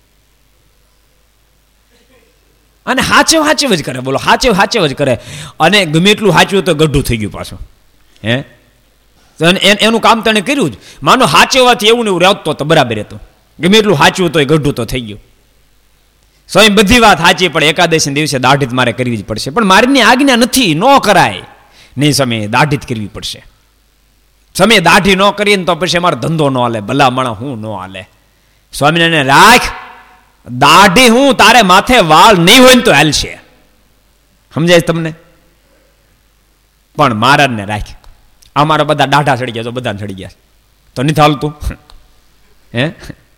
અને હાચવ હાચવ જ કરે. બોલો, હાચવ હાચવ જ કરે. અને ગમે એટલું હાચવું તો ગઢું થઈ ગયું પાછું. હે? એનું કામ તને કર્યું જ. માનો હાચવવાથી એવું ને એવું રહેતો તો બરાબર હતું. ગમે એટલું હાચવું તો એ ગઢું તો થઈ ગયું. સ્વયં બધી વાત સાચી, પણ એકાદશી દિવસે દાઢી મારે કરવી જ પડશે. પણ મારીની આજ્ઞા નથી, ન કરાય. નહીં સમયે દાઢી જ કરવી પડશે. સમયે દાઢી ન કરીએ ને તો પછી અમારો ધંધો ન હાલે, ભલા માણા હું ન હાલે. સ્વામિનારાયણ રાખ, દાઢી હું તારે માથે વાળ નહીં હોય ને તો હાલશે. સમજાય તમને? પણ મહારાજને રાખ. અમારા બધા દાઢા ચડી ગયા, તો બધાને ચડી ગયા તો નથી હાલતું. હે?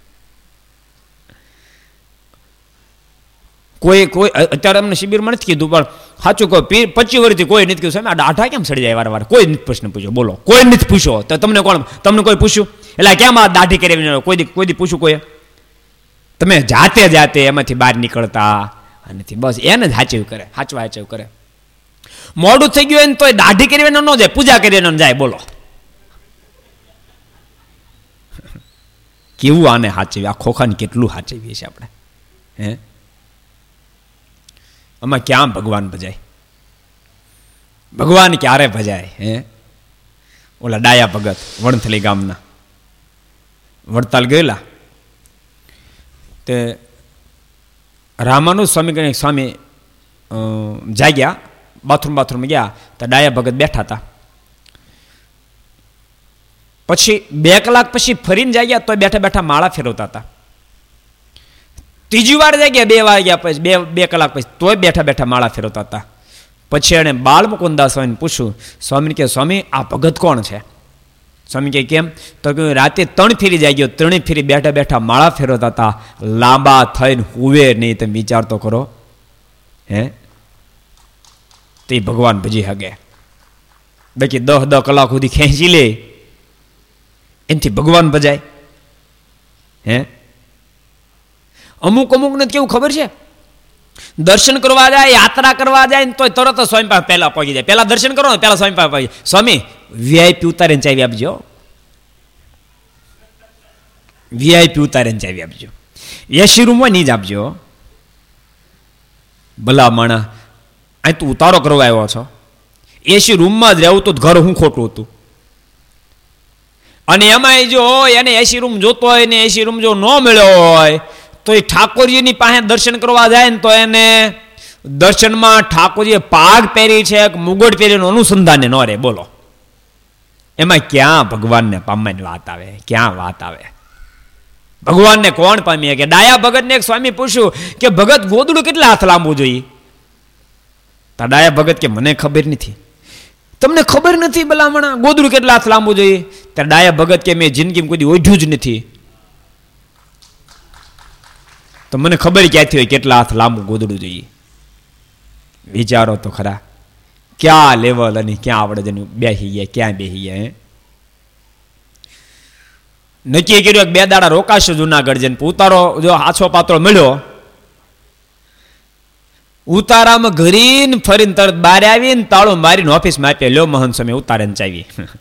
કોઈ કોઈ અત્યારે અમને શિબિરમાં નથી કીધું, પણ સાચું કહો, પચીસ વર્ષથી કોઈ નથી કીધું સાહેબ આ દાઢા કેમ સડી જાય વાર વાર. કોઈ નથી પ્રશ્ન પૂછ્યો. બોલો, કોઈ નથી પૂછ્યો. તો તમને કોણ, તમને કોઈ પૂછ્યું? એટલે કેમ આ દાઢી કરી કોઈ દી કોઈ દી પૂછ્યું કોઈ? તમે જાતે જાતે એમાંથી બહાર નીકળતા નથી. બસ એને જ હાચવ કરે, હાચવા હાચવ કરે. મોડું થઈ ગયું એને તો દાઢી કરી ન જાય, પૂજા કરી ન જાય. બોલો, કેવું આને હાચવી? આ ખોખાને કેટલું હાચવીએ છીએ આપણે? હે? આમાં ક્યાં ભગવાન ભજાય? ભગવાન ક્યારે ભજાય? હે? ઓલા ડાયા ભગત વણથલી ગામના વડતાલ ગયેલા તે રામાનુજ સ્વામી કરીને સ્વામી જાગ્યા, બાથરૂમ બાથરૂમ ગયા તો ડાયા ભગત બેઠા હતા. પછી બે કલાક પછી ફરીને જાગ્યા તો બેઠા બેઠા માળા ફેરવતા હતા. ત્રીજી વાર જાગ્યા બે વાગ્યા પછી, બે બે કલાક પછી તોય બેઠા બેઠા માળા ફેરવતા હતા. પછી એણે બાળ મુકુંદાસ સ્વામીને પૂછ્યું, સ્વામી કે સ્વામી આ ભગત કોણ છે? સ્વામી કે કેમ? તો કે રાતે ત્રણ ફેરી જાગ્યો, ત્રણેય ફેરી બેઠા બેઠા માળા ફેરવતા હતા. લાંબા થઈને હુવે નહીં, તમે વિચાર તો કરો. હે? તે ભગવાન ભજી હગે. બાકી દસ દસ કલાક સુધી ખેંચી લે એનાથી ભગવાન ભજાય? હે? અમુક અમુક ને કેવું ખબર છે, દર્શન કરવા જાય, યાત્રા કરવા જાય ને તો તરત જ સ્વામી પાસે પહેલા પહોંચી જાય. પહેલા દર્શન કરો ને પહેલા સ્વામી પાસે પહોંચી. સ્વામી વીઆઈપી ઉતારીને ચાવી આપજો, વીઆઈપી ઉતારીને ચાવી આપજો. એસી રૂમમાં નહીં જ આપજો. ભલા માણા, અહીં તું ઉતારો કરવા આવ્યો છો, એસી રૂમમાં જ રહેવું તો ઘર હું ખોટું હતું. અને એમાં જો એને એસી રૂમ જોતો હોય ને એસી રૂમ જો ન મળ્યો હોય તો એ ઠાકોરજીની પાસે દર્શન કરવા જાય ને તો એને દર્શનમાં ઠાકોરજીએ પાગ પહેરી છે કે મુગટ પહેરીનું અનુસંધાને ન રહે. બોલો, એમાં ક્યાં ભગવાનને પામવાની વાત આવે? ક્યાં વાત આવે? ભગવાનને કોણ પામીએ? કે ડાયા ભગતને એક સ્વામી પૂછ્યું કે ભગત ગોદડું કેટલા હાથ લાંબુ જોઈએ? તો ડાયા ભગત કે મને ખબર નથી. તમને ખબર નથી ભલામણા ગોદડું કેટલા હાથ લાંબુ જોઈએ? ત્યારે ડાયા ભગત કે મેં જિંદગીમાં કોઈ ઓઢ્યું જ નથી, તો મને ખબર ક્યાંથી હોય કેટલા હાથ લાંબુ ગોદડું જોઈએ? વિચારો તો ખરા, ક્યાં લેવલ અને ક્યાં આવડે બેસી ગયા, ક્યાં બેસી ગયા. નક્કી કર્યું બે દાડા રોકાશે જુનાગઢ જઈને. ઉતારો જો આછો પાત્રો મળ્યો, ઉતારામાં ઘરીને ફરીને તરત બહાર આવીને તાળું મારીને ઓફિસમાં આપીએ, લ્યો મહંત સ્વામી ઉતારે ચાવી.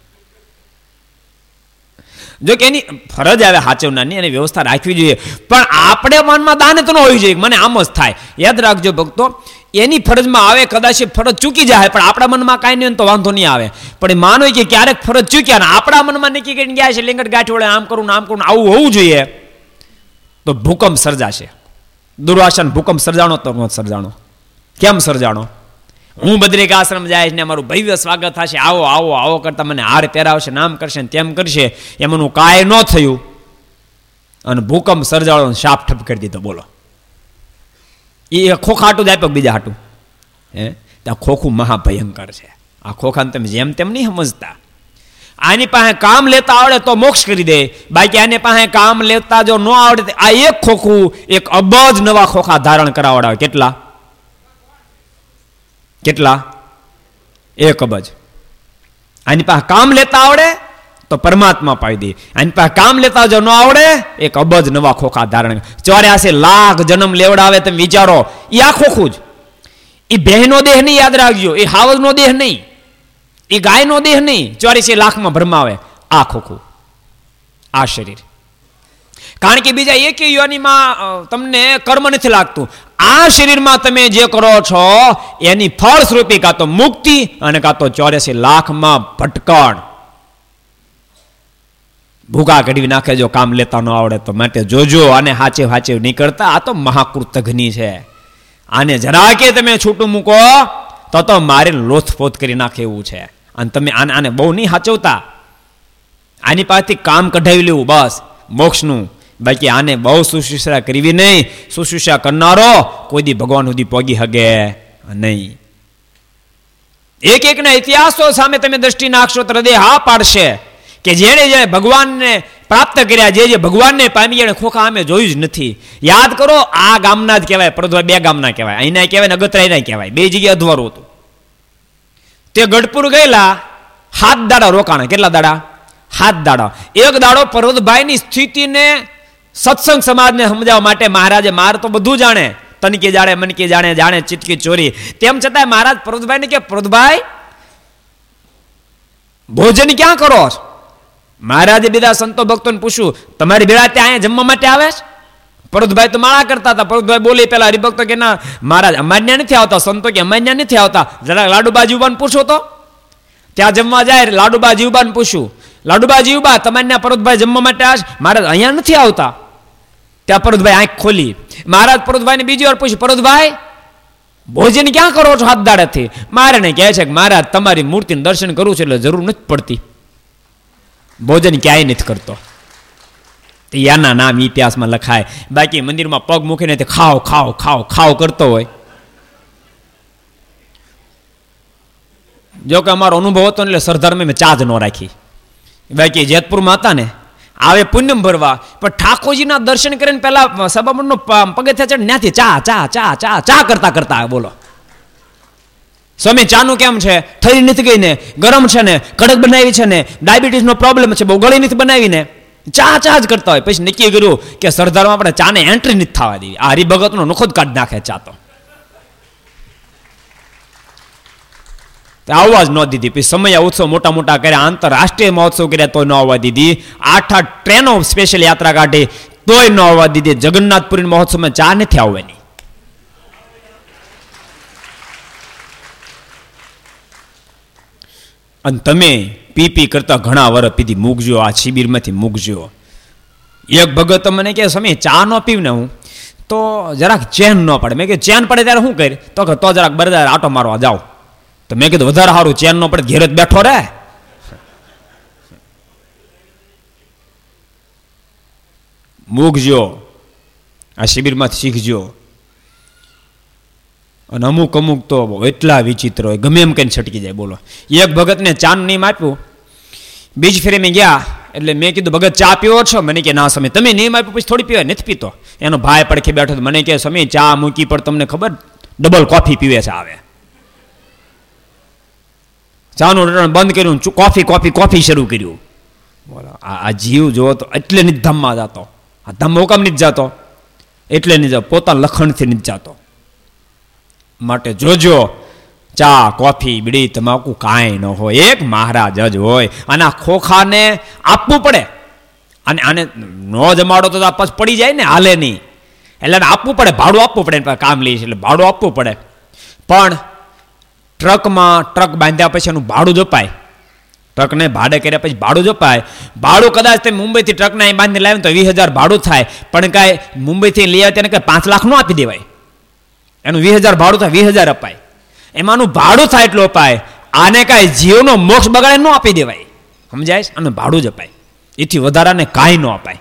જો કે એની ફરજ આવે હાચવનારની, એની વ્યવસ્થા રાખવી જોઈએ, પણ આપણે મનમાં દાન તો ન હોવી જોઈએ મને આમ જ થાય. યાદ રાખજો ભક્તો, એની ફરજમાં આવે, કદાચ ફરજ ચૂકી જાય પણ આપણા મનમાં કાંઈ નહીં તો વાંધો નહીં આવે. પણ માનો કે ક્યારેક ફરજ ચૂક્યા ને આપણા મનમાં નક્કી કરીને ગયા છે લીંગટ ગાંઠ વડે આમ કરું આમ કરું આવું હોવું જોઈએ, તો ભૂકંપ સર્જાશે. દુર્વાસન ભૂકંપ સર્જાણો તો ન સર્જાણો? કેમ સર્જાણો? હું બદ્રિક આશ્રમ જાય ને મારું ભવ્ય સ્વાગત થશે, આવો આવો આવો કરતા મને હાર પહેરાવશે, નામ કરશે ને તેમ કરશે, એમનું કાંઈ ન થયું અને ભૂકંપ સર્જાળો શાપ ઠપ કરી દીધો. બોલો, એ ખોખા હાટું જ આપ્યો બીજા હાટું? હે? આ ખોખું મહાભયંકર છે. આ ખોખાને તમે જેમ તેમ નહીં સમજતા. આની પાસે કામ લેતા આવડે તો મોક્ષ કરી દે, બાકી આની પાસે કામ લેતા જો ન આવડે, આ એક ખોખું એક અબજ નવા ખોખા ધારણ કરાવડાવે. કેટલા કેટલા? એક અબજ. આની પાસે કામ લેતા આવડે તો પરમાત્મા પાવી દે. આની પાસે કામ લેતા જો ન આવડે, એક અબજ નવા ખોખા ધારણ. ચોર્યાસી લાખ જન્મ લેવડાવે, તમે વિચારો. એ આ ખોખું જ. એ બહેનો દેહ નહીં, યાદ રાખજો. એ હાવજનો દેહ નહીં, એ ગાયનો દેહ નહીં. ચોર્યાસી લાખમાં ભરમાવે. આ ખોખું, આ શરીર. કારણ કે બીજા એક યોનિમાં તમને કર્મ નથી લાગતું. આ શરીરમાં તમે જે કરો છો એની ફળ સ્વરૂપી કાં તો મુક્તિ અને કાં તો ચોર્યાસી લાખમાં ભટકણ. ભૂગા કઢવી નાખે જો કામ લેતા ન આવડે તો. માટે જોજો, આને હાચે હાચે નહીં કરતા. આ તો મહાકૃતઘ્ની છે. આને જરા કે તમે છૂટું મૂકો તો તો મારે લોથપોથ કરી નાખે એવું છે. અને તમે આને આને બહુ નહીં હાચવતા. આની પાસેથી કામ કઢાવી લેવું બસ મોક્ષનું. બાકી આને બહુ સુશુશ્રા કરવી નહીં. સુશુશ્રા કરનારો કોઈ દી ભગવાન સુધી પોગી હગે નહીં. એક એકના ઇતિહાસો સામે તમે દ્રષ્ટિ નાખશો તો હૃદય હા પાડશે કે જેણે જેણે ભગવાનને પ્રાપ્ત કર્યા, જે જે ભગવાનને પામી એને ખોખા અમે જોયું જ નથી. યાદ કરો, આ ગામના જ કહેવાય, પરંતુ બે ગામના કહેવાય. અહીંના કહેવાય ને અગતરાયના કહેવાય. બે જગ્યાએ અધવારું હતું. તે ગઢપુર ગયેલા, હાથ દાડા રોકાણા. કેટલા દાડા? હાથ દાડા. એક દાડો પર્વતભાઈની સ્થિતિને સત્સંગ સમાજને સમજાવવા માટે મહારાજે, માર તો બધું જાણે, તનકી જાણે, મનકી જાણે, જાણે ચિતકી ચોરી. તેમ છતાં મહારાજ પર્વતભાઈને કે, પર્વતભાઈ ભોજન ક્યાં કરો? મહારાજે બીજા સંતો ભક્તોને પૂછ્યું, તમારી ભેળા ત્યાં અહીંયા જમવા માટે આવે છે? પર્વતભાઈ તો માળા કરતા હતા. પર્વતભાઈ બોલી પેલા હરિભક્તો કે ના મહારાજ અમાન્યા નથી આવતા. સંતો કે અમાન્યા નથી આવતા. જરા લાડુબા જીવબાને પૂછો તો. ત્યાં જમવા જાય, લાડુબા જીવબાને પૂછ્યું, લાડુબા જીવબા તમારે પર્વતભાઈ જમવા માટે આવે? મહારાજ અહીંયા નથી આવતા. ત્યાં પર્વતભાઈ આંખ ખોલી. મહારાજ પર્વતભાઈને બીજી વાર પૂછ્યું, પર્વતભાઈ ભોજન ક્યાં કરો છો હાથ દાડેથી? મારે ને કહે છે કે મહારાજ તમારી મૂર્તિનું દર્શન કરવું છે એટલે જરૂર નથી પડતી, ભોજન ક્યાંય નથી કરતો. યાના નામ ઇતિહાસમાં લખાય. બાકી મંદિરમાં પગ મૂકીને ખાવ ખાવ ખાવ ખાવ કરતો હોય. જો કે અમારો અનુભવ હતો ને એટલે સરદારમાં મેં ચા જ ન રાખી. બાકી જેતપુરમાં હતા ને, આવે પુણ્યમ ભરવા, પણ ઠાકોરજીના દર્શન કરીને પેલા સભામંડળનો પગથિયા ચડે ત્યાંથી ચા ચા ચા ચા ચા કરતા કરતા બોલો સ્વામી ચાનું કેમ છે? ઠરી નથી ગઈ ને, ગરમ છે ને, કડક બનાવી છે ને, ડાયાબિટીસનો પ્રોબ્લેમ છે, બહુ ગળી નથી બનાવીને, ચા ચા જ કરતા હોય. પછી નક્કી કર્યું કે સરદારમાં આપણે ચાને એન્ટ્રી નથી થવા દેવી. આ હરિભગતનો નખો જ કાઢી નાખે ચા તો. આવવા જ ન દીધી. પછી સમય ઉત્સવ મોટા મોટા કર્યા, આંતરરાષ્ટ્રીય મહોત્સવ કર્યા તોય ન આવવા દીધી. આઠ આઠ ટ્રેનો સ્પેશિયલ યાત્રા કાઢી તોય ન આવવા દીધી. જગન્નાથપુરી મહોત્સવમાં ચા નથી આવવાની. અને તમે પી પી કરતા ઘણા વર્ષ પીધી, મૂકજો આ શિબિરમાંથી મૂકજો. એક ભગત મને કહે સ્વામી ચા ન પીવ ને હું તો જરાક ચેન ન પડે. મેં કીધું ચેન પડે ત્યારે શું કરી? તો કે તો જરાક બરાબર આટો મારવા જાઓ. તો મેં કીધું વધારે સારું, ચેન ન પડે ઘેર જ બેઠો રે. મૂકજો, આ શિબિરમાંથી શીખજો. અને અમુક અમુક તો એટલા વિચિત્ર હોય, ગમે એમ કઈને છટકી જાય. બોલો, એક ભગતને ચાનું નિયમ આપ્યું. બીજ ફેરે મેં ગયા એટલે મેં કીધું ભગત ચા પીવો છો? મને કે ના સમય તમે નિયમ આપ્યું પછી થોડી પીવાય. નથી પીતો. એનો ભાઈ પડખે બેઠો મને કે સમય ચા મૂકી પણ તમને ખબર ડબલ કોફી પીવે છે. આવે ચાનું રટણ બંધ કર્યું, કોફી કોફી કોફી શરૂ કર્યું. બોલો, આ જીવ જોવો તો એટલે નથી ધામમાં જતો. આ ધામ મોકામ નથી જતો, એટલે નહીં જતો, પોતાના લખણથી નથી જતો. માટે જોજો, ચા કોફી બીડી તમાકુ કાંઈ ન હોય, એક મહારાજ જ હોય. અને આ ખોખાને આપવું પડે. અને આને ન જમાડો તો પછી પડી જાય ને, હાલે નહીં. એટલે આપવું પડે, ભાડું આપવું પડે. કામ લઈશ એટલે ભાડું આપવું પડે. પણ ટ્રકમાં ટ્રક બાંધ્યા પછી એનું ભાડું જપાય. ટ્રકને ભાડે કર્યા પછી ભાડું જપાય. ભાડું કદાચ તમે મુંબઈથી ટ્રકને અહીં બાંધી લાવે તો વીસ હજાર ભાડું થાય. પણ કાંઈ મુંબઈથી લઈ આવે તેને કાંઈ પાંચ લાખ નો આપી દેવાય. એનું વીસ હજાર ભાડું થાય, વીસ હજાર અપાય. એમાંનું ભાડું થાય એટલું અપાય. આને કાંઈ જીવનો મોક્ષ બગાડે ન આપી દેવાય. સમજાય? અને ભાડું જ અપાય, એથી વધારાને કાંઈ ન અપાય.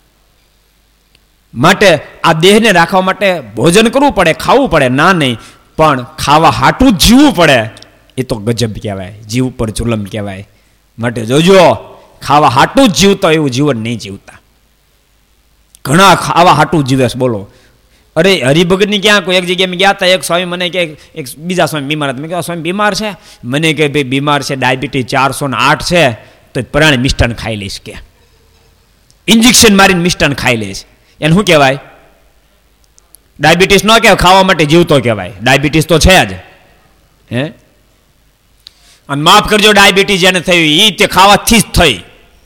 માટે આ દેહને રાખવા માટે ભોજન કરવું પડે, ખાવું પડે, ના નહીં, પણ ખાવા હાટું જ જીવવું પડે. એ તો ગજબ કહેવાય, જીવ ઉપર જુલમ કહેવાય. માટે જોજો, ખાવા હાટું જ જીવતા એવું જીવન નહીં જીવતા. ઘણા ખાવા હાટું જીવે છે. બોલો, અરે હરિભગતની ક્યાં કોઈ એક જગ્યાએ ગયા હતા, એક સ્વામી મને કે એક બીજા સ્વામી બીમાર હતા. મેં કહ્યું સ્વામી બીમાર છે? મને કે ભાઈ બીમાર છે, ડાયાબિટીસ ચારસો ને આઠ છે, તો પરાણે મિષ્ટાન ખાઈ લઈશ કે ઇન્જેક્શન મારીને મિષ્ટાન ખાઈ લઈશ, એને શું કહેવાય? ડાયાબિટીસ ન કહેવાય, ખાવા માટે જીવતો કહેવાય. ડાયાબિટીસ તો છે જ. હે અને માફ કરજો, ડાયાબિટીસ જેને થયું એ તે ખાવાથી જ થઈ.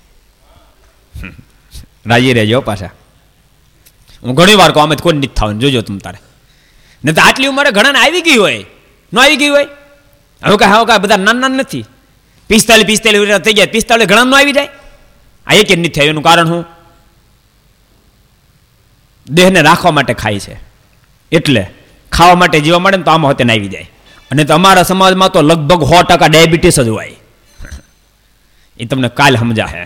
રાજી રહેજો પાછા. હું ઘણી વાર કહું, અમે કોઈ નથી થવાનું, જોજો તમે તારે. ને તો આટલી ઉંમરે ઘણાને આવી ગઈ હોય, ન આવી ગઈ હોય. હવે કાંઈ હવે કાંઈ બધા નાના નથી. પિસ્તાલીસ પિસ્તાલીસ વર્ષ થઈ ગયા, પિસ્તાલીસ ઘણા ન આવી જાય. આ એક જ નથી થયું. એનું કારણ શું? દેહને રાખવા માટે ખાય છે, એટલે ખાવા માટે જીવવા મળે ને તો આમાં હોતે આવી જાય. અને તો અમારા સમાજમાં તો લગભગ સો ટકા ડાયાબિટીસ જ હોય. એ તમને કાલ સમજાશે.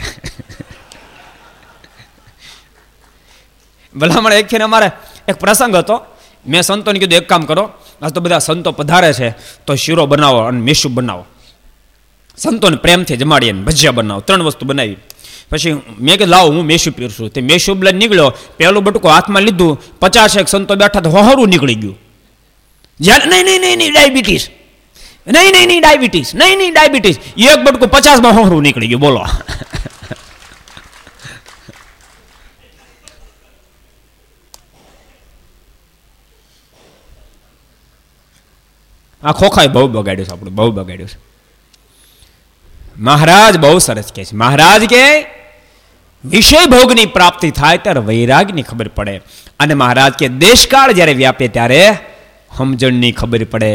ભલામણ એક ફેર અમારે એક પ્રસંગ હતો. મેં સંતોને કીધું એક કામ કરો, આ તો બધા સંતો પધારે છે તો શીરો બનાવો અને મેસૂબ બનાવો. સંતોને પ્રેમથી જમાડીએ, ભજીયા બનાવો, ત્રણ વસ્તુ બનાવી. પછી મેં કીધું લાવો હું મેસૂબ પીરશું. તે મેસૂબ લઈને નીકળ્યો, પહેલું બટકું હાથમાં લીધું, પચાસ એક સંતો બેઠા તો હોહરું નીકળી ગયું. જ્યાં નહીં નહીં નહીં નહીં ડાયાબિટીસ, નહીં નહીં નહીં ડાયાબિટીસ, નહીં નહીં ડાયાબિટીસ. એક બટકું પચાસમાં હોહરું નીકળી ગયું. બોલો. આ ખોખાય બહુ બગાડ્યું છે, આપણું બહુ બગાડ્યું છે. મહારાજ બહુ સરસ કહે છે. મહારાજ કે વિષય ભોગની પ્રાપ્તિ થાય ત્યારે વૈરાગની ખબર પડે, અને મહારાજ કે દેશકાળ જ્યારે વ્યાપે ત્યારે સમજણની ખબર પડે.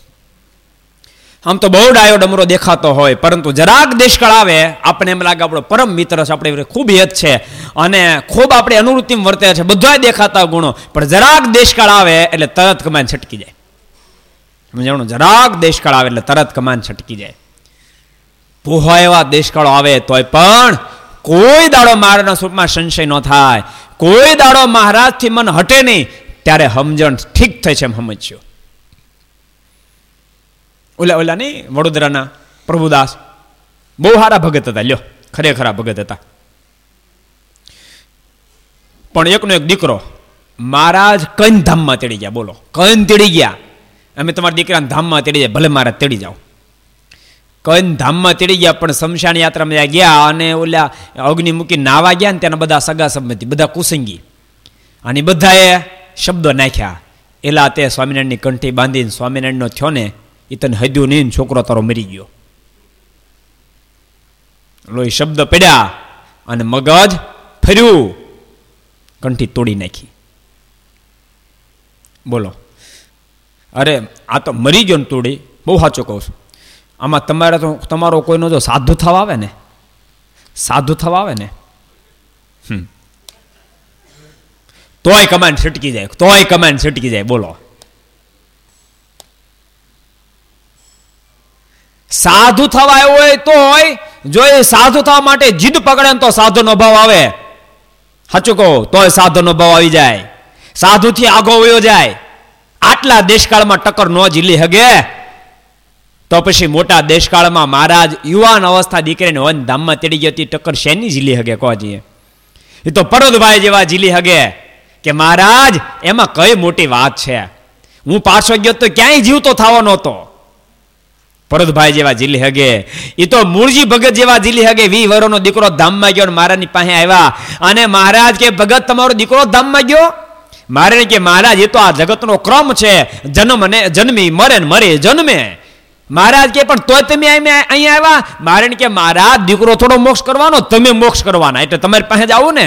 આમ તો બહુ ડાયો ડમરો દેખાતો હોય, પરંતુ જરાક દેશકાળ આવે આપણે એમ લાગે આપણો પરમ મિત્ર છે, આપણે ખૂબ હિત છે અને ખૂબ આપણે અનુવૃત્તિમાં વર્તે છે, બધા દેખાતા ગુણો, પણ જરાક દેશકાળ આવે એટલે તરત કમાન છટકી જાય. સમજાણું? જરાક દેશકાળ આવે એટલે તરત કમાન છટકી જાય. પોહા એવા દેશકાળો આવે તોય પણ કોઈ દાડો મહારાજના સ્વરૂપમાં સંશય ન થાય, કોઈ દાડો મહારાજથી મન હટે નહીં, ત્યારે સમજણ ઠીક થાય છે એમ સમજ્યો. ઓલા ઓલા નહીં વડોદરાના પ્રભુદાસ બહુ સારા ભગત હતા. લ્યો, ખરેખરા ભગત હતા. પણ એકનો એક દીકરો મહારાજ કન ધામમાં તેડી ગયા. બોલો, કન તેડી ગયા. અમે તમારા દીકરાને ધામમાં તેડી જાય, ભલે મહારાજ તેડી જાઓ. કન ધામમાં તેડી ગયા, પણ શમશાન યાત્રામાં ગયા અને ઓલા અગ્નિ મૂકી નાવા ગયા ને તેના બધા સગા સંબંધી, બધા કુસંગી, અને બધાએ શબ્દો નાખ્યા. એલા તે સ્વામિનારાયણની કંઠી બાંધીને સ્વામિનારાયણનો થયો ને એ તને હદ્યું નહીં, છોકરો તારો મરી ગયો. લોહી શબ્દ પડ્યા અને મગજ ફર્યું, કંઠી તોડી નાખી. બોલો. અરે આ તો મરી ગયો ને તોડી. બહુ સાચું કહું છું. આમાં તમારે તો તમારો કોઈનો જો સાધુ થવા આવે ને, સાધુ થવા આવે ને હમ તોય કમાન્ડ છટકી જાય, તોય કમાન્ડ છટકી જાય. બોલો. સાધુ થવા આવ્યો હોય તોય જો એ સાધુ થવા માટે જીદ પકડે ને તો સાધુનો ભાવ આવે. સાચું કહો, તોય સાધુનો ભાવ આવી જાય, સાધુથી આગો વયો જાય. આટલા દેશકાળમાં ટક્કર ન ઝીલી હગે તો પછી મોટા દેશકાળમાં મહારાજ યુવાન અવસ્થા દીકરીને વન ધામમાં તેડી ગઈ હતી, ટક્કર શેની ઝીલી હગે કોજીએ? એ તો પરોદભાઈ જેવા ઝીલી હગે કે મહારાજ એમાં કઈ મોટી વાત છે, હું પાછો ગયો તો ક્યાંય જીવતો થવાનો હતો. પરોદભાઈ જેવા ઝીલી હગે. એ તો મૂળજી ભગત જેવા ઝીલી હગે. વી વરોનો દીકરો ધામમાં ગયો, મહારાજની પાસે આવ્યા અને મહારાજ કે ભગત તમારો દીકરો ધામમાં ગયો? મારે કે મહારાજ એ તો આ જગતનો ક્રમ છે, જન્મ ને જન્મી, મરે ને મરે જન્મે. મહારાજ કે પણ તોય તમે અહીંયા આવ્યા? મારે કે મહારાજ દીકરો થોડો મોક્ષ કરવાનો, તમે મોક્ષ કરવાના, એટલે તમારી પાસે જ આવું ને.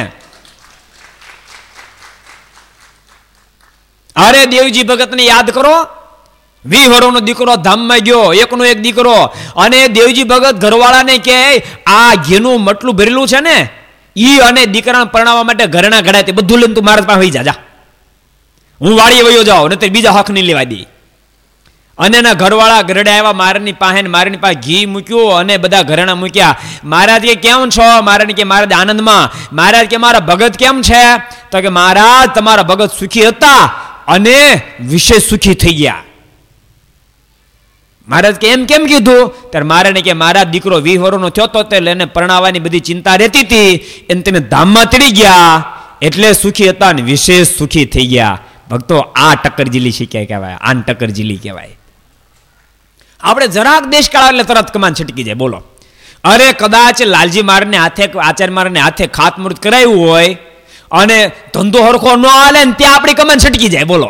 અરે દેવજી ભગતને યાદ કરો. વી વરોનો દીકરો ધામમાં ગયો, એકનો એક દીકરો, અને દેવજી ભગત ઘરવાળાને કે આ ઘીનું મટલું ભરેલું છે ને ઈ અને દીકરાને પરણાવવા માટે ઘરેણા ઘડાય, તે બધું લઈને તું મારા પાસે જા, હું વાડીએ વયો જાઉં, ને તે બીજા હક નહીં લેવા દે. અને એના ઘરવાળા ઘરડે આવ્યા મારાની પાસે, મારાની પાસે ઘી મૂક્યું અને બધા ઘરેણા મૂક્યા. મહારાજ કે કેમ છો? મહારાજ કે મહારાજ આનંદમાં. મહારાજ કે મારા ભગત કેમ છે? તો કે મહારાજ તમારા ભગત સુખી હતા અને વિશેષ સુખી થઈ ગયા. મહારાજ કે એમ કેમ કીધું? ત્યારે મહારાજ કે મારા દીકરો વીસ વર્ષનો થયો તો તે લઈને પરણાવવાની બધી ચિંતા રહેતી હતી, એને તમે ધામમાં તેડી ગયા એટલે સુખી હતા અને વિશેષ સુખી થઈ ગયા. ભક્તો, આ ટક્કર જીલી શીખ્યા કહેવાય, આન ટક્કર જીલી કહેવાય. આપણે જરાક દેશકાળ એટલે તરત કમાન છટકી જાય. બોલો. અરે કદાચ લાલજી મહારાજને હાથે આચાર્ય મહારાજને હાથે ખાતમુહૂર્ત કરાવ્યું હોય અને ધંધો હરખો ન હાલે ને ત્યાં આપણી કમાન છટકી જાય. બોલો,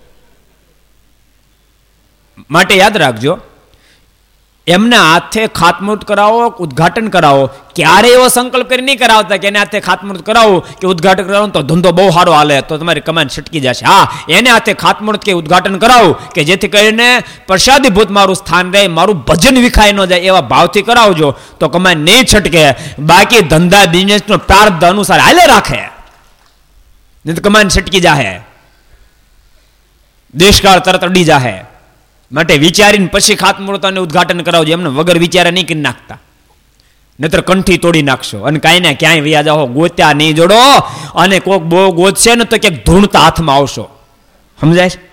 માટે યાદ રાખજો, એમને હાથે ખાતમુહૂર્ત કરાવો, ઉદઘાટન કરાવો, ક્યારે એવો સંકલ્પ કરી નહીં કરાવતા કે એને હાથે ખાતમુહૂર્ત કરાવો કે ઉદઘાટન કરાવો તો ધંધો બહુ સારો હાલે તો તમારી કમાન છટકી જશે. હા, એને હાથે ખાતમુહૂર્ત કે ઉદઘાટન કરાવો કે જેથી કરીને પ્રસાદીભૂત મારું સ્થાન રહે, મારું ભજન વિખાઈ ન જાય, એવા ભાવથી કરાવજો તો કમાન નહીં છટકે. બાકી ધંધા બિઝનેસનો પ્રારબ્ધ અનુસાર હાલે રાખે, નહીં તો કમાન છટકી જાહે, દેશકાળ તરત અડી જાહે. માટે વિચારીને પછી ખાતમુહૂર્ત અને ઉદઘાટન કરાવજો, એમને વગર વિચારે નહીં કરી નાખતા, નહીતર કંઠી તોડી નાખશો અને કાંઈ ને ક્યાંય વ્યા જાઓ, ગોત્યા નહીં જોડો અને કોક બહુ ગોતશે ને તો ક્યાંક ધૂણતા હાથમાં આવશો. સમજાય છે?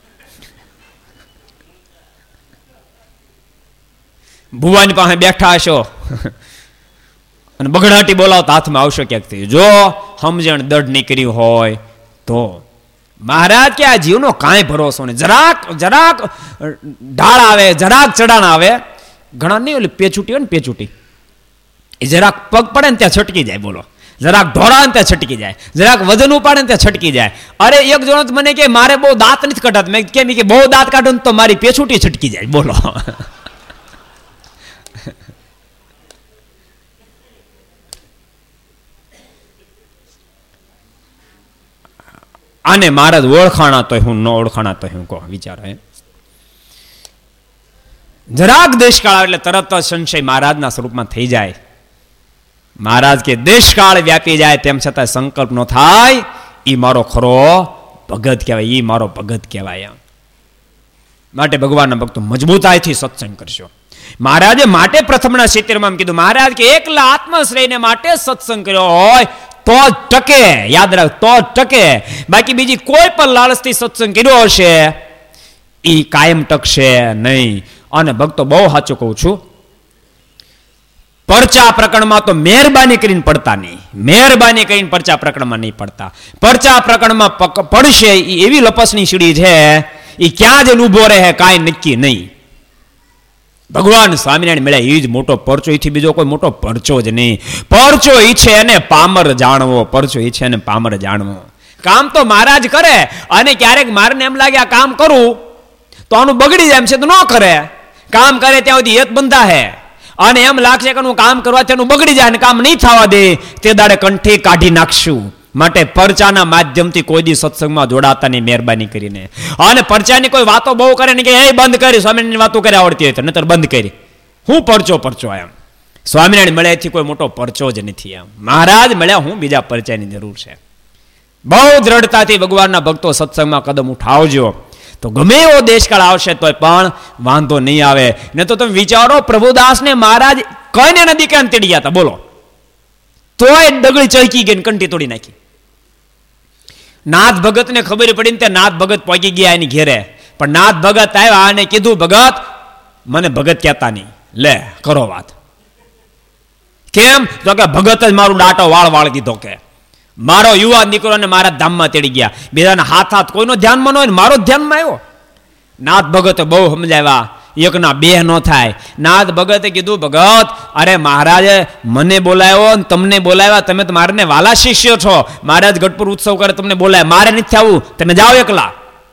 ભુવાની પાસે બેઠા હશો અને બગડાટી બોલાવતા હાથમાં આવશો ક્યાંકથી. જો સમજણ દઢ નીકળી હોય તો મહારાજ કે આ જીવનો કાંઈ ભરોસો નહીં. જરાક જરાક ઢાળ આવે, જરાક ચડાણ આવે, ઘણા નહીં ઓલી પેચૂટી હોય ને પેચૂટી, એ જરાક પગ પડે ને ત્યાં છટકી જાય. બોલો, જરાક ઢોળા ને ત્યાં છટકી જાય, જરાક વજન ઉપાડે ને ત્યાં છટકી જાય. અરે એક જણો મને કે મારે બહુ દાંત નથી કઢાતા. મેં કેમ કે બહુ દાંત કાઢો ને તો મારી પેચૂટી છટકી જાય. બોલો, આને મહારાજ ઓળખાણા તો હું ન ઓળખાણા તો હું કહો વિચારો. જરાક દેશકાળ એટલે તરત જ સંશય મહારાજના સ્વરૂપમાં થઈ જાય. મહારાજ કે દેશકાળ વ્યાપી જાય તેમ છતાં સંકલ્પ ન થાય, ઈ મારો ખરો ભગત કહેવાય, ઈ મારો ભગત કહેવાય. માટે ભગવાનના ભક્તો મજબૂતાઈથી સત્સંગ કરશો. મહારાજે માટે પ્રથમના સિત્તેરમાં કીધું, મહારાજ કે એકલા આત્મશ્રેયને માટે સત્સંગ કર્યો હોય તો જ ટકે. યાદ રાખ, તો જ ટકે. બાકી બીજી કોઈ પણ લાલચથી સત્સંગ કર્યો હશે એ કાયમ ટકશે નહીં. અને ભક્તો બહુ સાચું કહું છું, પરચા પ્રકરણમાં તો મહેરબાની કરીને પડતા નહીં, મહેરબાની કરીને પરચા પ્રકરણમાં નહીં પડતા. પરચા પ્રકરણમાં પડશે એ એવી લપસની સીડી છે, એ ક્યાં જ ઉભો રહે કાંઈ નક્કી નહીં. ભગવાન સ્વામિનારાયણ મળ્યા એ જ મોટો પરચો, એથી બીજો કોઈ મોટો પરચો જ નહીં. પરચો ઈ છે એને પામર જાણવો, પરચો ઈ છે એને પામર જાણવો. કામ તો મહારાજ કરે અને ક્યારેક મારને એમ લાગે આ કામ કરું તો આનું બગડી જાય એમ છે તો ન કરે. કામ કરે ત્યાં સુધી હેત બંધા હે અને એમ લાગશે કે હું કામ કરવાથી એનું બગડી જાય અને કામ નહીં થવા દે તે દાડે કંઠી કાઢી નાખશું. માટે પરચાના માધ્યમથી કોઈ દી સત્સંગમાં જોડાતા નહીં, મહેરબાની કરીને. અને પરચાની કોઈ વાતો બહુ કરે ને કે એ બંધ કરી, સ્વામિનારાયણ વાતો કરે આવડતી હોય તો, નહીતર બંધ કરી. હું પરચો પરચો એમ સ્વામિનારાયણ મળ્યા એથી કોઈ મોટો પરચો જ નથી. એમ મહારાજ મળ્યા હું બીજા પરચાની જરૂર છે. બહુ દ્રઢતાથી ભગવાનના ભક્તો સત્સંગમાં કદમ ઉઠાવજો તો ગમે એવો દેશકાળ આવશે તોય પણ વાંધો નહીં આવે. ને તો તમે વિચારો, પ્રભુદાસને મહારાજ કઈને એના દીકરાને તેડી ગયા હતા. બોલો, તોય ડગલી ચહકી ગઈ, કંઠી તોડી નાખી. નાથ ભગતને ખબર પડી ને તે નાથ ભગત પહોંચી ગયા એની ઘેરે. પણ નાથ ભગત આવ્યા અને કીધું, ભગત મને ભગત કહેતા નહીં, લે કરો વાત. કેમ? તો કે ભગત જ મારું ડાટો વાળ વાળ દીધો, કે મારો યુવા દીકરોને મારા ધામમાં તેડી ગયા. બીજાના હાથ હાથ કોઈનો ધ્યાનમાં ન હોય ને મારો ધ્યાનમાં આવ્યો. નાથ ભગતે બહુ સમજાવ્યા, એકના બે ન થાય. નાથ ભગતે કીધું, ભગત અરે મહારાજે મને બોલાવ્યો ને તમને બોલાવ્યા, તમે તો મારને વાલા શિષ્ય છો. મહારાજ ગઢપુર ઉત્સવ કરે તમને બોલાય, મારે નથી આવું, તમે જાઓ એકલા.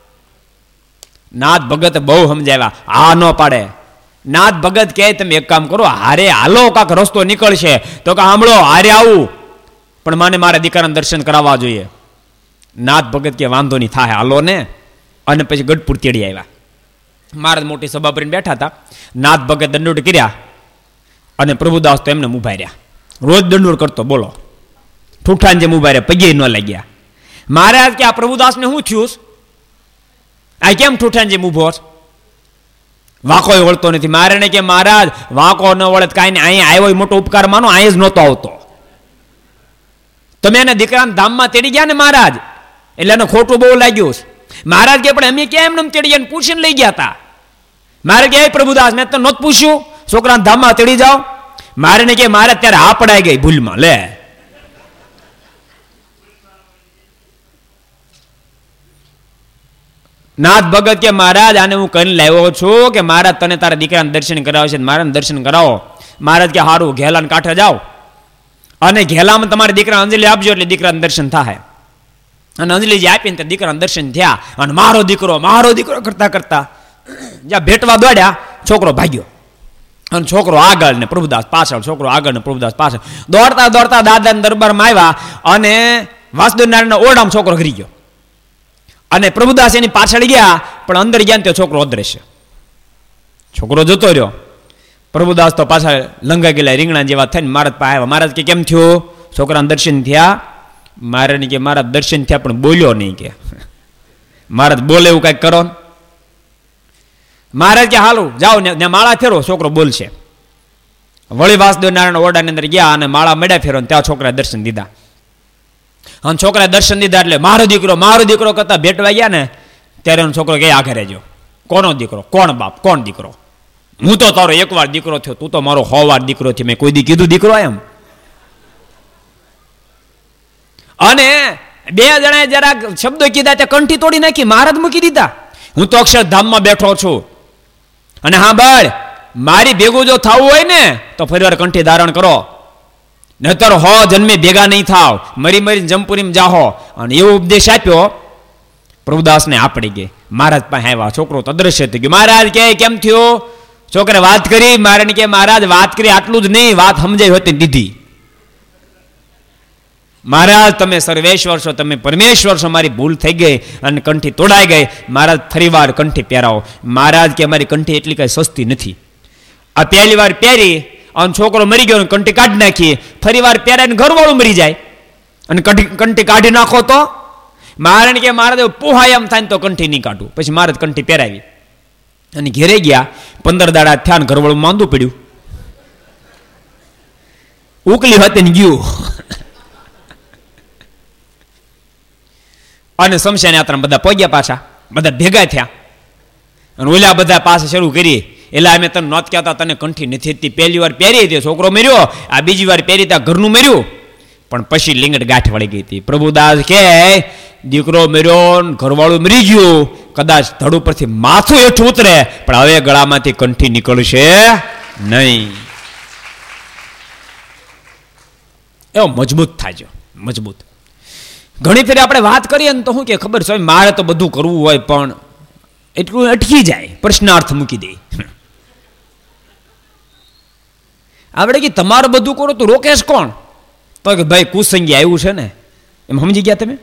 નાથ ભગતે બહુ સમજાવ્યા, આ ન પાડે. નાથ ભગત કહે તમે એક કામ કરો, હારે હાલો, કાંક રસ્તો નીકળશે. તો કે સાંભળો, હારે આવું પણ મને મારા દીકરાના દર્શન કરાવવા જોઈએ. નાથ ભગત કે વાંધો નહીં, થાય હાલો ને. અને પછી ગઢપુર તેડી આવ્યા. મહારાજ મોટી સભા ભરીને બેઠા હતા. નાથ ભગત દંડોડ કર્યા અને પ્રભુદાસ તો એમને ઉભા રહ્યા. રોજ દંડોડ કરતો, બોલો, ઠૂઠાને જેમ ઉભા રહ્યા, પગે ન લાગ્યા. મહારાજ કે આ પ્રભુદાસને શું થયું? આ કેમ ઠૂઠાને જેમ ઉભો? વાંકો વળતો નથી. મારે કે મહારાજ વાંકો ન વળે કાંઈ નહીં, અહીંયા આવ્યો મોટો ઉપકાર માનો, અહીંયા જ નહોતો આવતો. તમે એના દીકરાના ધામમાં તેડી ગયા ને મહારાજ, એટલે એને ખોટું બહુ લાગ્યું. મહારાજ કે પણ અમે ક્યાં એમને તેડી ગયા પૂછીને લઈ ગયા હતા. મારે કે પ્રભુદાસ મેં તો નહોતું પૂછ્યું, છોકરાના ધામમાં તેડી જાઓ. મારે ને કે મારે ત્યારે હા પડાઈ ગઈ ભૂલમાં. લે નાથ ભગત કે મહારાજ આને હું કરીને લાવ્યો છું કે મહારાજ તને તારા દીકરાને દર્શન કરાવે છે, મારા દર્શન કરાવો. મહારાજ કે હારું ઘેલાને કાંઠે જાઓ અને ઘેલામાં તમારે દીકરા અંજલિ આપજો એટલે દીકરાને દર્શન થાય. અને અંજલિ જે આપીને તે દીકરાને દર્શન થયા અને મારો દીકરો મારો દીકરો કરતા કરતા જ્યાં ભેટવા દોડ્યા છોકરો ભાગ્યો અને છોકરો આગળ ને પ્રભુદાસ પાછળ, છોકરો આગળ ને પ્રભુદાસ પાછળ. દોડતા દોડતા દાદાના દરબારમાં આવ્યા અને વાસુદેવ નારાયણના ઓરડામાં છોકરો ઘરી ગયો અને પ્રભુદાસ એની પાછળ ગયા પણ અંદર ગયા ને તે છોકરો અદ્રશ્ય. છોકરો જતો રહ્યો. પ્રભુદાસ તો પાછા લંગા ગયેલા રીંગણા જેવા થઈને મહારાજ પાસે આવ્યા. મહારાજ કે કેમ થયું? છોકરાને દર્શન થયા? મહારાજ કે મારા દર્શન થયા પણ બોલ્યો નહીં કે. મહારાજ બોલે એવું કઈક કરો. મહારાજ કે હાલું જાઓ ને માળા ફેરો, છોકરો બોલશે. વળી વાસુદેવ નારાયણ ઓરડાની અંદર ગયા અને માળા મેળા ફેરો ત્યાં છોકરાએ દર્શન દીધા. અને છોકરાએ દર્શન દીધા એટલે મારો દીકરો મારો દીકરો કરતા ભેટવા ગયા ને ત્યારે એનો છોકરો કે આગળ રહેજો. કોનો દીકરો? કોણ બાપ? કોણ દીકરો? હું તો તારો એક વાર દીકરો થયો, તું તો મારો સો વાર દીકરો થયો. મેં કોઈ દી કીધું દીકરો એમ? અને બે જણાએ જરા શબ્દો કીધા તે કંઠી તોડી નાખી, મહારાજ મૂકી દીધા. હું તો અક્ષરધામમાં બેઠો છું અને હા બળ મારી ભેગું જો થવું હોય ને તો ફરીવાર કંઠી ધારણ કરો, નહીતર હો જન્મે ભેગા નહીં થાવ, મરી મરી જમપુરીમાં જાહો. અને એવો ઉપદેશ આપ્યો. પ્રભુદાસને આપડી ગઈ. મહારાજ પાસે આવ્યા. છોકરો તો અદ્રશ્ય થઈ ગયો. મહારાજ કે કેમ થયો? છોકરે વાત કરી. મહારાજ કે મહારાજ વાત કરી આટલું જ નહીં, વાત સમજાઈ હોતી દીધી. મહારાજ તમે સર્વેશ્વર છો, તમે પરમેશ્વર છો, મારી ભૂલ થઈ ગઈ અને કંઠી તોડાઈ ગઈ. મહારાજ ફરી વાર કંઠી પહેરાવો. મહારાજ કે અમારી કંઠી એટલી કઈ સસ્તી નથી. આ પહેલી વાર પહેરી અને છોકરો મરી ગયો, કંઠી કાઢી નાખી. ફરી વાર પહેરાઈને ઘરવાળું મરી જાય અને કંઠી કાઢી નાખો તો? મહારાજ કે મહારાજ પોહાય એમ થાય ને તો કંઠી નહીં કાઢું. પછી મહારાજ કંઠી પહેરાવી અને ઘેરે ગયા. પંદર દાડા થયા ને ઘરવાળું માંદું પડ્યું, ઉકલી હતી ને ગયું. અને શમશાન યાત્રા બધા પહોંચ્યા, પાછા બધા ભેગા થયા અને ઓલા બધા પાસે શરૂ કરી. એટલે અમે તને નોત કહેતા તને કંઠી નથી. પહેલી વાર પહેરી હતી છોકરો મર્યો, આ બીજી વાર પહેરી ત્યાં ઘરનું મર્યું. પણ પછી લીંગટ ગાંઠ વળી ગઈ હતી. પ્રભુદાસ કે દીકરો મર્યો, ઘરવાળું મરી ગયું, કદાચ ધડ ઉપરથી માથું હેઠું ઉતરે પણ હવે ગળામાંથી કંઠી નીકળશે નહીં. એવો મજબૂત થાય, મજબૂત. ઘણી ફેર આપણે વાત કરીએ ને તો શું કે ખબર છે મારે તો બધું કરવું હોય પણ એટલું અટકી જાય, પ્રશ્નાર્થ મૂકી દે. આપણે કે તમારે બધું કરો તો રોકેશ કોણ? તો કે ભાઈ કુસંગી આવ્યું છે ને, એમ સમજી ગયા તમે?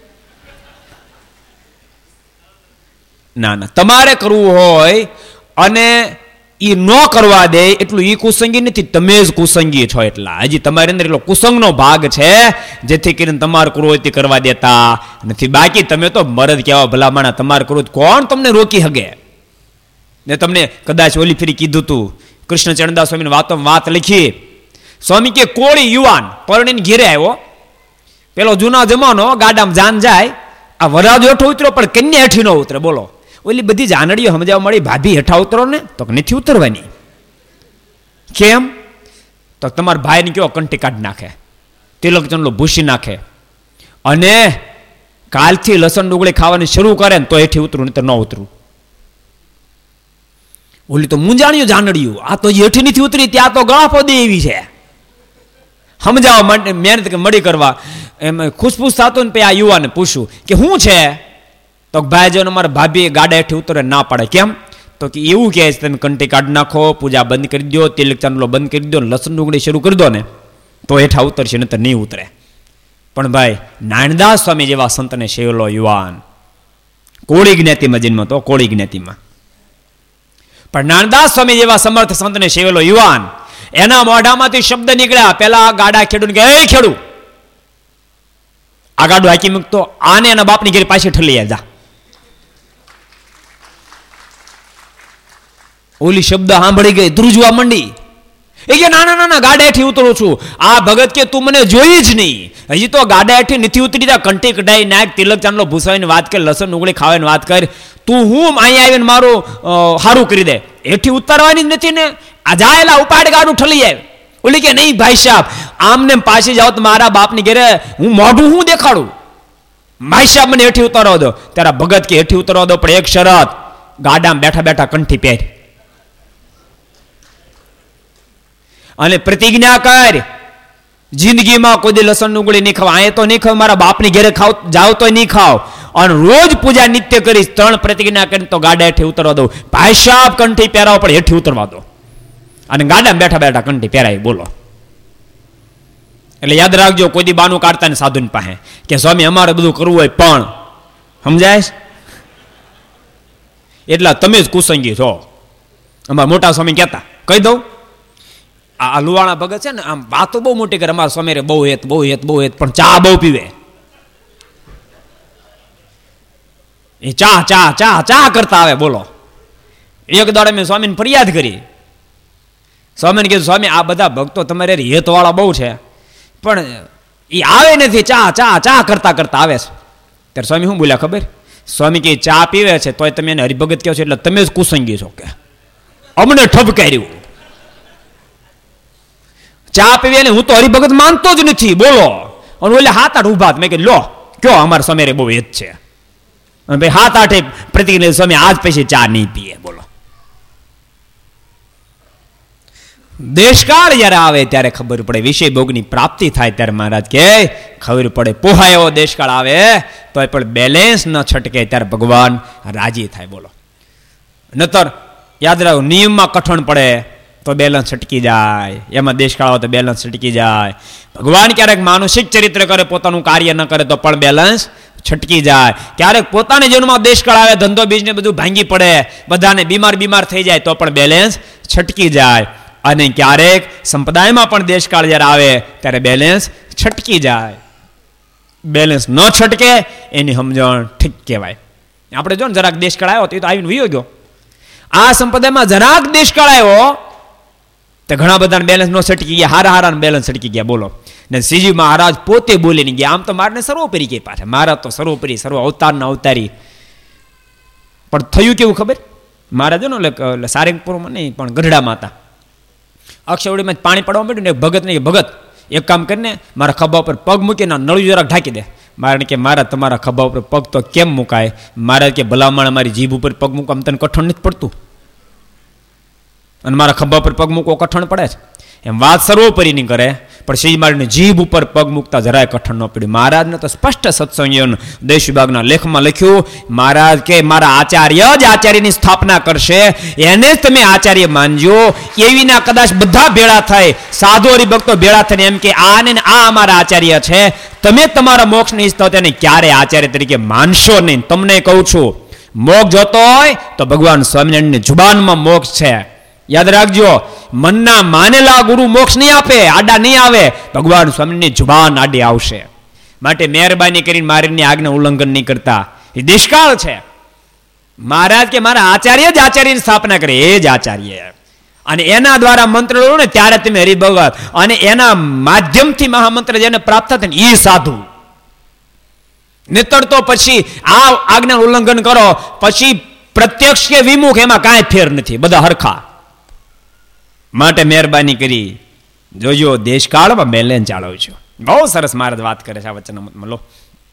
ના ના, તમારે કરવું હોય અને એ ન કરવા દે એટલું એ કુસંગી નથી, તમે જ કુસંગી છો. એટલા હજી તમારી અંદર એટલો કુસંગનો ભાગ છે જેથી કરીને તમારે કરવું હોય તે કરવા દેતા નથી. બાકી તમે તો મરદ કેવા ભલામણા, તમારે કરવું કોણ તમને રોકી શકે? ને તમને કદાચ ઓલી ફેરી કીધું તું, કૃષ્ણ ચરણદાસ સ્વામીની વાતો વાત લખી. સ્વામી કે કોળી યુવાન પરણીને ઘેરે આવ્યો. પેલો જૂના જમાનો ગાડામાં જાન જાય, આ વરાજ હેઠો ઉતર્યો પણ કન્યા હેઠી ન ઉતરે. બોલો, ઓલી બધી જાનડીઓ સમજાવવા મળી, ભાભી હેઠા ઉતરો ને તો નથી ઉતરવાની. કેમ? તો તમારા ભાઈને કેવો કંઠી કાઢી નાખે, તિલક ચંદલો ભૂસી નાખે અને કાલથી લસણ ડુંગળી ખાવાની શરૂ કરે ને તો હેઠી ઉતરું, નહીં તો ન ઉતરું. ઓલી તો મુંજાણીઓ જાનડીઓ, આ તો હેઠી નથી ઉતરી, ત્યાં તો ગળા પોદે એવી છે. સમજાવવા માટે મહેનત મળી કરવા એમ ખુશફુશ થતો ને. પછી આ યુવાને પૂછ્યું કે શું છે? તો ભાઈ જો મારા ભાભી ગાડા હેઠી ઉતરે ના પાડે. કેમ? તો કે એવું કહે છે તમે કંઠી કાઢી નાખો, પૂજા બંધ કરી દો, તિલક ચાંદલો બંધ કરી દો, લસણ ડુંગળી શરૂ કરી દો ને તો હેઠા ઉતરશે, નહીં તો નહીં ઉતરે. પણ ભાઈ નાનદાસ સ્વામી જેવા સંતને સેવેલો યુવાન, કોળી જ્ઞાતિમાં જન્મ તો, કોળી જ્ઞાતિમાં. પણ નાનદાસ સ્વામી જેવા સમર્થ સંતને સેવેલો યુવાન, એના મોઢામાંથી શબ્દ નીકળ્યા. પેલા ગાડા ખેડૂત કે એ ખેડૂ, આ ગાડું હાકી મૂકતો, આને એના બાપની ઘેર પાછી ઠલી જા. ઓલી શબ્દ સાંભળી ગઈ, ધ્રુજવા મંડી. એ કે ના ના ના ગાડા હેઠી ઉતરું છું. આ ભગત કે તું મને જોઈ જ નહીં, હજી તો ગાડા હેઠી નથી ઉતરી, તા કંઠી કઢાઈ નાખ, તિલક ચાંદલો ભૂસાવીને વાત કર, લસણ ડુંગળી ખાવાની વાત કર. તું હું અહીંયા આવીને મારું સારું કરી દે, હેઠી ઉતારવાની જ નથી ને. આ જાયેલા ઉપાડ ગાડું ઠલી આવે. ઓલી કે નહીં ભાઈ સાહેબ, આમને પાછી જાઓ તો મારા બાપની ઘરે હું મોઢું હું દેખાડું, ભાઈ સાહેબ મને હેઠી ઉતારવા દો. ત્યારે ભગત કે હેઠી ઉતારવા દો પણ એક શરત, ગાડામાં બેઠા બેઠા કંઠી પહેર. અને પ્રતિજ્ઞા કર, જિંદગીમાં કોઈ દી લસણ ડુંગળી નહીં ખાવ, અહીંયા તો નહીં ખાવ, મારા બાપની ઘરે ખાવ જાવ તો નહીં ખાવ, અને રોજ પૂજા નિત્ય કરીશ. ત્રણ પ્રતિજ્ઞા કરીને તો ગાડા હેઠી ઉતરવા દો. ભાઈ સાહેબ કંઠી પહેરાવો પણ હેઠી ઉતરવા દો, અને ગાડામાં બેઠા બેઠા કંઠી પહેરાય. બોલો. એટલે યાદ રાખજો, કોઈ દી બાનું કાઢતા ને સાધુની પાસે કે સ્વામી અમારે બધું કરવું હોય પણ, સમજાય? એટલા તમે જ કુસંગી છો. અમારા મોટા સ્વામી કહેતા, કહી દઉં, આ લુવાણા ભગત છે ને આમ વાતો બહુ મોટી કરે, અમારા સ્વામી બહુ હેત બહુ હેત બહુ હેત પણ ચા બહુ પીવે. એ ચા ચા ચા ચા કરતા આવે. બોલો. એક દાડે મેં સ્વામીને ફરિયાદ કરી. સ્વામીને કીધું, સ્વામી આ બધા ભક્તો તમારે હેતવાળા બહુ છે પણ એ આવે નથી, ચા ચા ચા કરતા કરતા આવે છે. ત્યારે સ્વામી શું બોલ્યા ખબર? સ્વામી કે ચા પીવે છે તોય તમે એને હરિભગત કહો છો એટલે તમે જ કુસંગી છો, કે અમને ઠપકાર્યું. ચા પીવે ને હું તો હરિભગત માનતો જ નથી. બોલો. અને ઓલે હાથ આઠ ઉભા. મેં કીધું લો કયો અમારા સ્વામી બહુ હેત છે. અને ભાઈ હાથ આઠે પ્રતિજ્ઞા, સ્વામી આજ પછી ચા નહીં પીએ. બોલો. દેશકાળ જયારે આવે ત્યારે ખબર પડે, વિષય ભોગની પ્રાપ્તિ થાય ત્યારે મહારાજ કે ખબર પડે. પોહાય એવો દેશકાળ આવે તો પણ બેલેન્સ ન છટકે ત્યારે ભગવાન રાજી થાય. બોલો. નતર યાદ રાખો, નિયમમાં કઠણ પડે તો બેલેન્સ છટકી જાય, એમાં દેશકાળ આવે તો બેલેન્સ છટકી જાય. ભગવાન ક્યારેક માનસિક ચરિત્ર કરે, પોતાનું કાર્ય ન કરે તો પણ બેલેન્સ છટકી જાય. ક્યારેક પોતાની જીવનમાં દેશકાળ આવે, ધંધો બીજને બધું ભાંગી પડે, બધાને બીમાર બીમાર થઈ જાય તો પણ બેલેન્સ છટકી જાય. અને ક્યારેક સંપ્રદાયમાં પણ દેશકાળ જ્યારે આવે ત્યારે બેલેન્સ છટકી જાય. બેલેન્સ ન છટકે એની સમજણ ઠીક કહેવાય. આપણે જો ને જરાક દેશકાળ આવ્યો તો એ તો આવીને વયો ગયો. આ સંપ્રદાયમાં જરાક દેશકાળ આવ્યો તો ઘણા બધાને બેલેન્સ ન છટકી ગયા, હારા હારાને બેલેન્સ છટકી ગયા. બોલો. ને શ્રીજી મહારાજ પોતે બોલીને ગયા, આમ તો મારને સર્વોપરી કે પાછા, મારા તો સર્વોપરી સર્વ અવતારના અવતારી. પણ થયું કેવું ખબર? મહારાજ ને એટલે સારંગપુરમાં નહીં પણ ગઢડામાં હતા. અક્ષવડીમાં પાણી પડવા માંડ્યું ને ભગત નહીં, ભગત એક કામ કરીને મારા ખભા ઉપર પગ મૂકીને નળિયું જરાક ઢાંકી દે. મારે કે મારા તમારા ખભા ઉપર પગ તો કેમ મુકાય? મારે કે ભલામણ મારી જીભ ઉપર પગ મૂકવા તને કઠણ નથી પડતું, અને મારા ખભા ઉપર પગ મૂકવો કઠણ પડે છે. એમ વાત સર્વોપરી નહીં કરે, પણ શ્રી મહારાજની જીભ ઉપર પગ મૂકતા જરાય કઠણ ન પડ્યું. મહારાજને તો સ્પષ્ટ સત્સંગ દેશ વિભાગના લેખમાં લખ્યું, મહારાજ કે મારા આચાર્ય જ આચાર્યની સ્થાપના કરશે, એને જ તમે આચાર્ય માનજો. એવીના કદાચ બધા ભેળા થાય, સાધુ હરિભક્તો ભેળા થઈને એમ કે આ ને આ અમારા આચાર્ય છે, તમે તમારા મોક્ષની ઈચ્છતા તેને ક્યારે આચાર્ય તરીકે માનશો નહીં. તમને કહું છું, મોક્ષ જોતો હોય તો ભગવાન સ્વામિનારાયણની જુબાનમાં મોક્ષ છે. યાદ રાખજો, મનના માનેલા ગુરુ મોક્ષ નહીં આપે, આડા નહીં આવે, ભગવાન સ્વામીની જુબાન આડી આવશે. માટે મહેરબાની કરીને મારીની આજ્ઞા ઉલ્લંઘન નહીં કરતા. એ દેશકાળ છે. મહારાજ કે મારા આચાર્ય જ આચાર્યની સ્થાપના કરે, એ જ આચાર્ય, અને એના દ્વારા મંત્ર લો ને ત્યારે તમે હરિભગત, અને એના માધ્યમથી મહામંત્ર જેને પ્રાપ્ત થાય ને એ સાધુ. નહીતર તો પછી આ આજ્ઞા ઉલ્લંઘન કરો પછી પ્રત્યક્ષ કે વિમુખ એમાં કાંઈ ફેર નથી, બધા હરખા. માટે મહેરબાની કરી જોજો, દેશકાળમાં બેલેન્સ જાળવજો. બહુ સરસ મહારાજ વાત કરે છે આ વચનામૃતમાં. લો,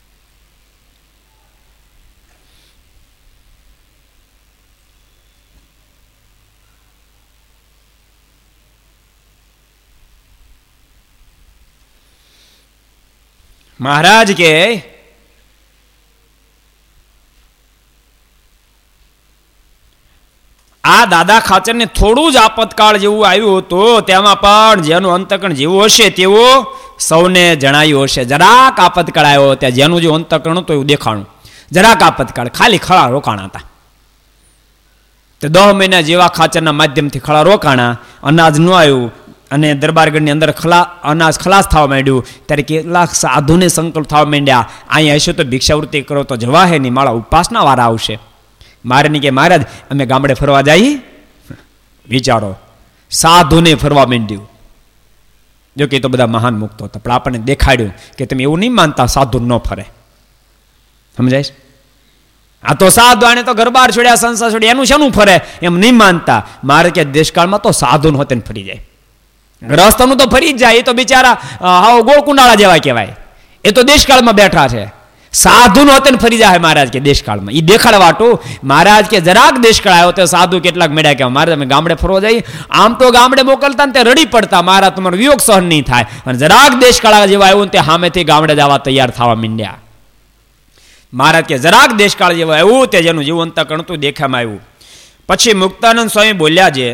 મહારાજ કે આ દાદા ખાચરને થોડું જ આપતકાળ જેવું આવ્યું હતું, તેમાં પણ જેનું અંતકરણ જેવું હશે તેવું સૌને જણાયું હશે. જરાક આપતકાળ આવ્યો ત્યાં જેનું જે અંતકરણ હતું એવું દેખાણું. જરાક આપતકાળ, ખાલી ખળા રોકાણા હતા. તે દસ મહિના જેવા ખાચરના માધ્યમથી ખળા રોકાણા, અનાજ ન આવ્યું, અને દરબારગઢની અંદર ખલા અનાજ ખલાસ થવા માંડ્યું. ત્યારે કેટલાક સાધુને સંકલ્પ થવા માંડ્યા, અહીંયા હશે તો ભિક્ષાવૃત્તિ કરો તો જવા હે નહીં, મારા ઉપાસના વાળા આવશે. મારે નહીં કે મહારાજ અમે ગામડે ફરવા જઈએ. વિચારો, સાધુને ફરવા માંડ્યું. જો કે તો બધા મહાન મુક્તો હતા, પણ આપણને દેખાડ્યું કે તમે એવું નહીં માનતા સાધુ ન ફરે. સમજાય? આ તો સાધુ, આને તો ગરબાર છોડ્યા, સંસાર છોડ્યા, એનું શાનું ફરે એમ નહીં માનતા. મારે કે દેશકાળમાં તો સાધુ હોતે ને ફરી જાય, ગ્રહસ્થનું તો ફરી જ જાય. એ તો બિચારા હાવ ગોળકુંડાળા જેવા કહેવાય, એ તો દેશકાળમાં બેઠા છે. સાધુ નો હતે ફરી જાય મહારાજ કે દેશકાળમાં. એ દેખાડવાટું મહારાજ કે જરાક દેશકાળ આવ્યો તો સાધુ કેટલાક મેળ્યા કે મહારાજ અમે ગામડે ફરવા જઈએ. આમ તો ગામડે મોકલતા ને તે રડી પડતા, મહારાજ તમારો વિયોગ સહન નહીં થાય. અને જરાક દેશકાળ જેવા આવ્યું ને તે સામેથી ગામડે જવા તૈયાર થવા માંડ્યા. મહારાજ કે જરાક દેશકાળ જેવા આવ્યું તે જેનું જીવન કણતું દેખામાં આવ્યું. પછી મુક્તાનંદ સ્વામી બોલ્યા છે,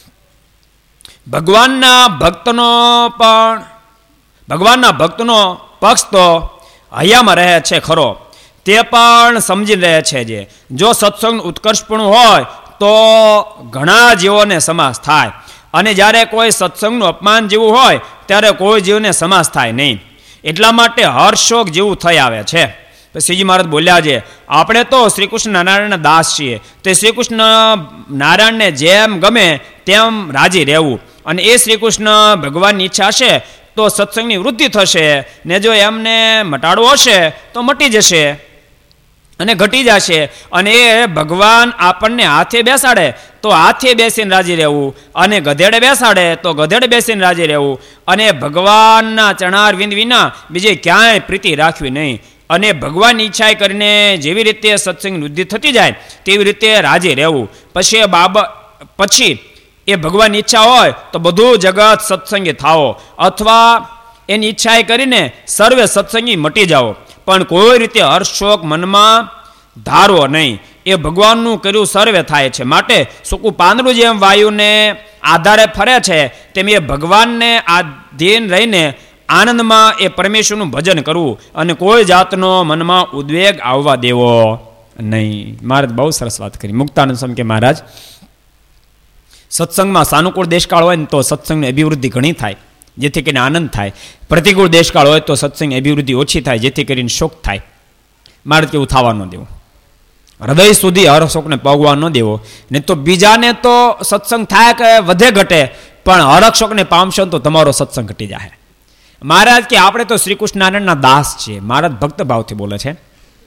ભગવાનના ભક્તનો પણ ભગવાનના ભક્તનો પક્ષ તો હૈયામાં રહે છે ખરો, તે પણ સમજી રહે છે. જે જો સત્સંગ ઉત્કર્ષપણું હોય તો ઘણા જીવોને સમાસ થાય, અને જ્યારે કોઈ સત્સંગનું અપમાન જેવું હોય ત્યારે કોઈ જીવને સમાસ થાય નહીં. એટલા માટે હર્ષોક જેવું થઈ આવે છે. શ્રીજી મહારાજ બોલ્યા છે, આપણે તો શ્રી કૃષ્ણ નારાયણના દાસ છીએ, તે શ્રી કૃષ્ણ નારાયણને જેમ ગમે તેમ રાજી રહેવું. અને એ શ્રી કૃષ્ણ ભગવાનની ઈચ્છા હશે તો સત્સંગની વૃદ્ધિ થશે, ને જો એમને મટાડવો હશે તો મટી જશે અને ઘટી જશે. અને એ ભગવાન આપણને હાથે બેસાડે તો હાથે બેસીને રાજી રહેવું, અને ગધેડે બેસાડે તો ગધેડે બેસીને રાજી રહેવું. અને ભગવાનના ચરણાર વિંદ વિના બીજે ક્યાંય પ્રીતિ રાખવી નહીં. અને ભગવાનની ઈચ્છા કરીને જેવી રીતે સત્સંગની વૃદ્ધિ થતી જાય તેવી રીતે રાજી રહેવું. પછી એ બાબત પછી એ ભગવાનની ઈચ્છા હોય તો બધું જગત સત્સંગી થાઓ, અથવા એની ઈચ્છા કરીને સર્વે સત્સંગી મટી જાઓ, પણ કોઈ રીતે હર્ષશોક મનમાં ધારવો નહીં. એ ભગવાનનું કર્યું સર્વે થાય છે. માટે સૂકું પાંદડું જેમ વાયુને આધારે ફરે છે, તેમ એ ભગવાનને આધીન રહીને આનંદમાં એ પરમેશ્વરનું ભજન કરવું, અને કોઈ જાતનો મનમાં ઉદ્વેગ આવવા દેવો નહીં. મહારાજ બહુ સરસ વાત કરી. મુક્તાનંદ સ્વામી કે મહારાજ, સત્સંગમાં સાનુકૂળ દેશકાળ હોય ને તો સત્સંગની અભિવૃદ્ધિ ઘણી થાય, જેથી કરીને આનંદ થાય. પ્રતિકૂળ દેશકાળ હોય તો સત્સંગની અભિવૃદ્ધિ ઓછી થાય, જેથી કરીને શોક થાય. મારે કેવું થવા ન દેવું, હૃદય સુધી હરશોકને પગવા ન દેવો. ને તો બીજાને તો સત્સંગ થાય કે વધે ઘટે, પણ હરશોકને પામશો તો તમારો સત્સંગ ઘટી જાય. મહારાજ કે આપણે તો શ્રી કૃષ્ણ નારાયણના દાસ છીએ. મહારાજ ભક્ત ભાવથી બોલે છે.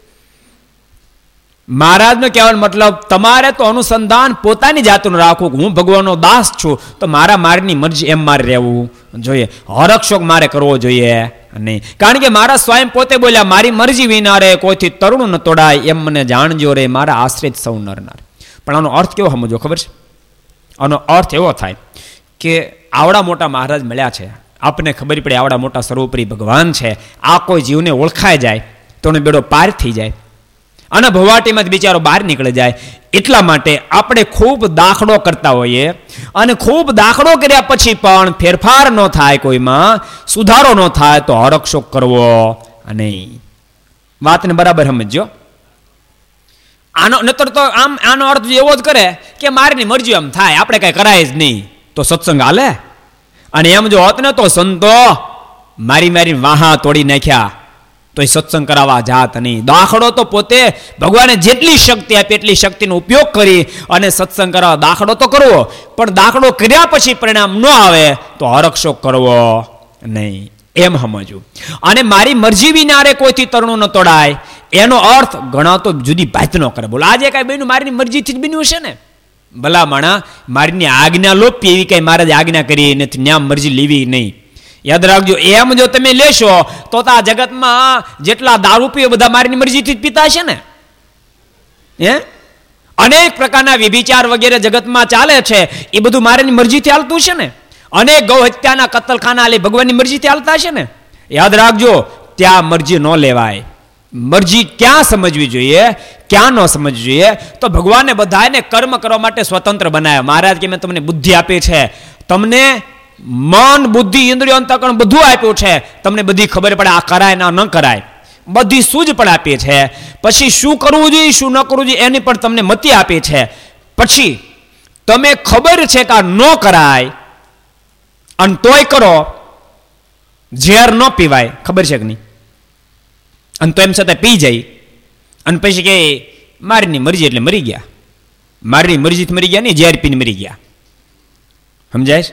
મહારાજનો કહેવાનો મતલબ, તમારે તો અનુસંધાન પોતાની જાતનું રાખવું. હું ભગવાનનો દાસ છું તો મારા મારની મરજી એમ મારે રહેવું જોઈએ, હરકશોક મારે કરવો જોઈએ નહીં. કારણ કે મારા સ્વયં પોતે બોલ્યા, મારી મરજી વિના રે કોઈથી તરુણ ન તોડાય, એમ મને જાણજો રે મારા આશ્રિત સૌ નરનાર. પણ આનો અર્થ કેવો સમજો ખબર છે? આનો અર્થ એવો થાય કે આવડા મોટા મહારાજ મળ્યા છે, આપને ખબર પડે આવડા મોટા સર્વોપરી ભગવાન છે, આ કોઈ જીવને ઓળખાઈ જાય તો એનો બેડો પાર થઈ જાય, અને ભવાટીમાં બિચારો બહાર નીકળી જાય. એટલા માટે આપણે ખૂબ દાખલો કરતા હોઈએ, અને ખૂબ દાખલો કર્યા પછી પણ ફેરફાર ન થાય, કોઈમાં સુધારો ન થાય તો હરકશોક કરવો નહીં. વાતને બરાબર સમજો. આનો નતર તો આમ આનો અર્થ એવો જ કરે કે મારીની મરજી આમ થાય, આપણે કઈ કરાય જ નહીં તો સત્સંગ હાલે. અને એમ જો હોત ને તો સંતો મારી મારી વાહા તોડી નાખ્યા તો એ સત્સંગ કરાવવા જાત નહીં. દાખલો તો પોતે ભગવાને જેટલી શક્તિ આપી એટલી શક્તિનો ઉપયોગ કરી અને સત્સંગ કરાવવા દાખલો તો કરવો, પણ દાખલો કર્યા પછી પરિણામ ન આવે તો હરકશોક કરવો નહીં, એમ સમજવું. અને મારી મરજી વિના રે કોઈથી તરણું ન તોડાય, એનો અર્થ ઘણા તો જુદી ભાત ન કરે. બોલો આજે કઈ બન્યું મારી મરજીથી જ બન્યું છે ને? ભલા માણા મારીની આજ્ઞા લોપી એવી કઈ મહારાજ આજ્ઞા કરી નથી, ન્યા મરજી લેવી નહીં. યાદ રાખજો, એમ જો તમે લેશો તો આ જગતમાં જેટલા દારૂ પીઓ બધા મારીની મરજીથી જ પીતા છે ને. હે અનેક પ્રકારના વ્યભિચાર વગેરે જગતમાં ચાલે છે, એ બધું મારીની મરજીથી હાલતું છે ને. અનેક ગૌ હત્યાના કતલખાના લે ભગવાનની મરજીથી હાલતા છે ને. યાદ રાખજો, ત્યાં મરજી ન લેવાય. મરજી ક્યાં સમજવી જોઈએ, ક્યાં ન સમજવી જોઈએ? તો ભગવાને બધાને કર્મ કરવા માટે સ્વતંત્ર બનાવ્યા. મહારાજ કે મેં તમને બુદ્ધિ આપી છે, તમને મન બુદ્ધિ ઇન્દ્રિયો અંતઃકરણ બધું આપ્યું છે, તમને બધી ખબર પડે આ કરાય ના ન કરાય, બધી સૂઝ પણ આપી છે. પછી શું કરવું જોઈએ શું ન કરવું જોઈએ એની પણ તમને મતિ આપી છે. પછી તમે ખબર છે કે આ ન કરાય અને તોય કરો, ઝેર ન પીવાય, ખબર છે કે નહીં? અને તો એમ છતાં પી જાય અને પછી કે મારીની મરજી એટલે મરી ગયા. મારીની મરજીથી મરી ગયા નહીં, ઝેર પીને મરી ગયા. સમજાય?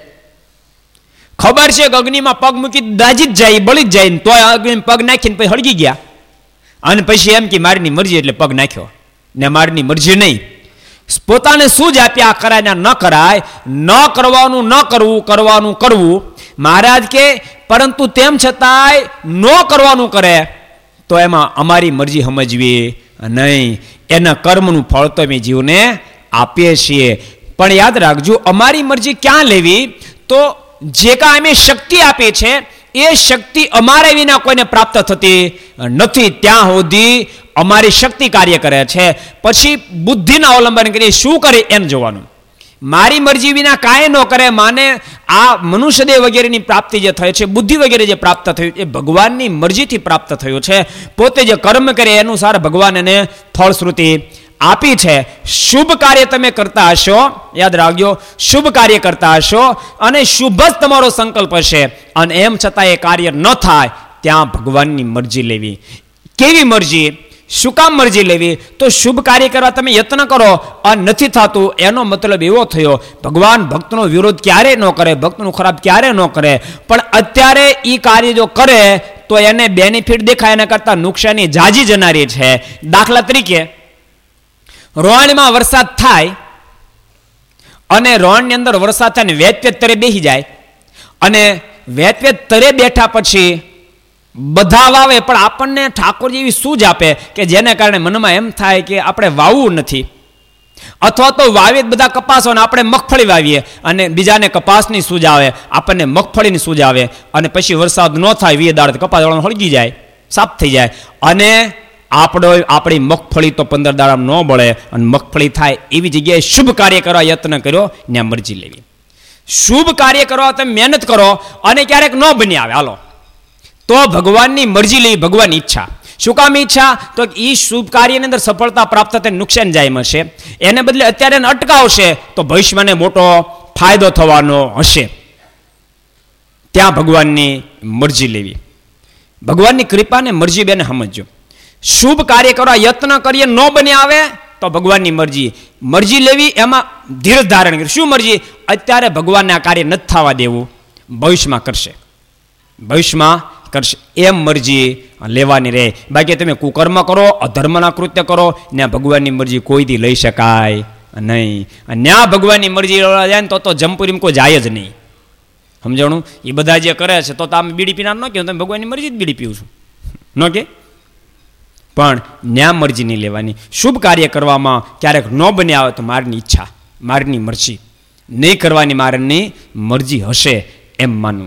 ખબર છે કે અગ્નિમાં પગ મૂકી દાજી જ જાય, બળી જ જાય, તો અગ્નિ પગ નાખીને પછી હળગી ગયા. અને પછી એમ કે મારીની મરજી એટલે પગ નાખ્યો ને મારીની મરજી નહીં. પોતાને શું જ આપ્યા, કરાય ન કરાય, ન કરવાનું ન કરવું, કરવાનું કરવું. મહારાજ કે પરંતુ તેમ છતાંય ન કરવાનું કરે તો એમાં અમારી મરજી સમજવી નહીં. એના કર્મનું ફળ તો અમે જીવને આપીએ છીએ. પણ યાદ રાખજો, અમારી મરજી ક્યાં લેવી? તો જે કાંઈ અમે શક્તિ આપી છે એ શક્તિ અમારે વિના કોઈને પ્રાપ્ત થતી નથી. ત્યાં સુધી અમારી શક્તિ કાર્ય કરે છે. પછી બુદ્ધિના અવલંબન કરી શું કરે એમ જોવાનું. મારી મરજી વિના કાંઈ ન કરે. માને આ મનુષ્યદેહ વગેરેની પ્રાપ્તિ જે થઈ છે, બુદ્ધિ વગેરે જે પ્રાપ્ત થયું એ ભગવાનની મરજીથી પ્રાપ્ત થયું છે. પોતે જે કર્મ કરે એ અનુસાર ભગવાન એને ફળશ્રુતિ આપી છે. શુભ કાર્ય તમે કરતા હશો, યાદ રાખજો, શુભ કાર્ય કરતા હશો અને શુભ જ તમારો સંકલ્પ હશે અને એમ છતાં એ કાર્ય ન થાય, ત્યાં ભગવાનની મરજી લેવી. કેવી મરજી? શું કામ મરજી લેવી? તો શુભ કાર્ય કરવા તમે યત્ન કરો અને નથી થતું, એનો મતલબ એવો થયો ભગવાન ભક્તનો વિરોધ ક્યારે ન કરે, ભક્તનું ખરાબ ક્યારે ન કરે. પણ અત્યારે એ કાર્ય જો કરે તો એને બેનિફિટ દેખાય, એના કરતાં નુકસાની જાજી જનારી છે. દાખલા તરીકે રોણમાં વરસાદ થાય અને રોણની અંદર વરસાદ થાય ને વેત વેત તરે બેસી જાય અને વેત વેત તરે બેઠા પછી બધા વાવે, પણ આપણને ઠાકોરજી એવી સૂઝ આપે કે જેને કારણે મનમાં એમ થાય કે આપણે વાવવું નથી, અથવા તો વાવીએ બધા કપાસો અને આપણે મગફળી વાવીએ અને બીજાને કપાસની સૂઝ આવે, આપણને મગફળીની સૂઝ આવે અને પછી વરસાદ ન થાય, વીએ દાડે કપાસ હળગી જાય, સાફ થઈ જાય અને આપણો આપણી મગફળી તો પંદર દાડામાં ન બળે અને મગફળી થાય એવી જગ્યાએ શુભ કાર્ય કરવા યત્ન કર્યો, ત્યાં મરજી લેવી. શુભ કાર્ય કરવા તમે મહેનત કરો અને ક્યારેક ન બની આવે, હાલો તો ભગવાનની મરજી લેવી, ભગવાનની ઈચ્છા. શું કામ ઈચ્છા? તો એ શુભ કાર્યની અંદર સફળતા પ્રાપ્ત થઈને નુકસાન જાય મળશે, એને બદલે અત્યારે એને અટકાવશે તો ભવિષ્યમાં મોટો ફાયદો થવાનો હશે. ત્યાં ભગવાનની મરજી લેવી. ભગવાનની કૃપાને મરજી બેને સમજો. શુભ કાર્ય કરવા યત્ન કરીએ, ન બની આવે તો ભગવાનની મરજી મરજી લેવી, એમાં ધીરજ ધારણ કરી. શું મરજી? અત્યારે ભગવાનને આ કાર્ય નથી થવા દેવું, ભવિષ્યમાં કરશે, ભવિષ્યમાં કરશે, એમ મરજી લેવાની રહે. બાકી તમે કુકર્મ કરો, અધર્મના કૃત્ય કરો, ત્યાં ભગવાનની મરજી કોઈથી લઈ શકાય નહીં. ત્યાં ભગવાનની મરજી લેવા જાય ને તો તો જમપુરીમાં કોઈ જાય જ નહીં. સમજાણું? એ બધા જે કરે છે તો તમે બીડી પીનાર ન કહો, તમે ભગવાનની મરજી જ બીડી પીવું છું ન કે, પણ ન્યા મરજી નહીં લેવાની. શુભ કાર્ય કરવામાં ક્યારેક ન બની આવે તો મારની ઈચ્છા, મારની મરજી, નહીં કરવાની મારની મરજી હશે એમ માનવું.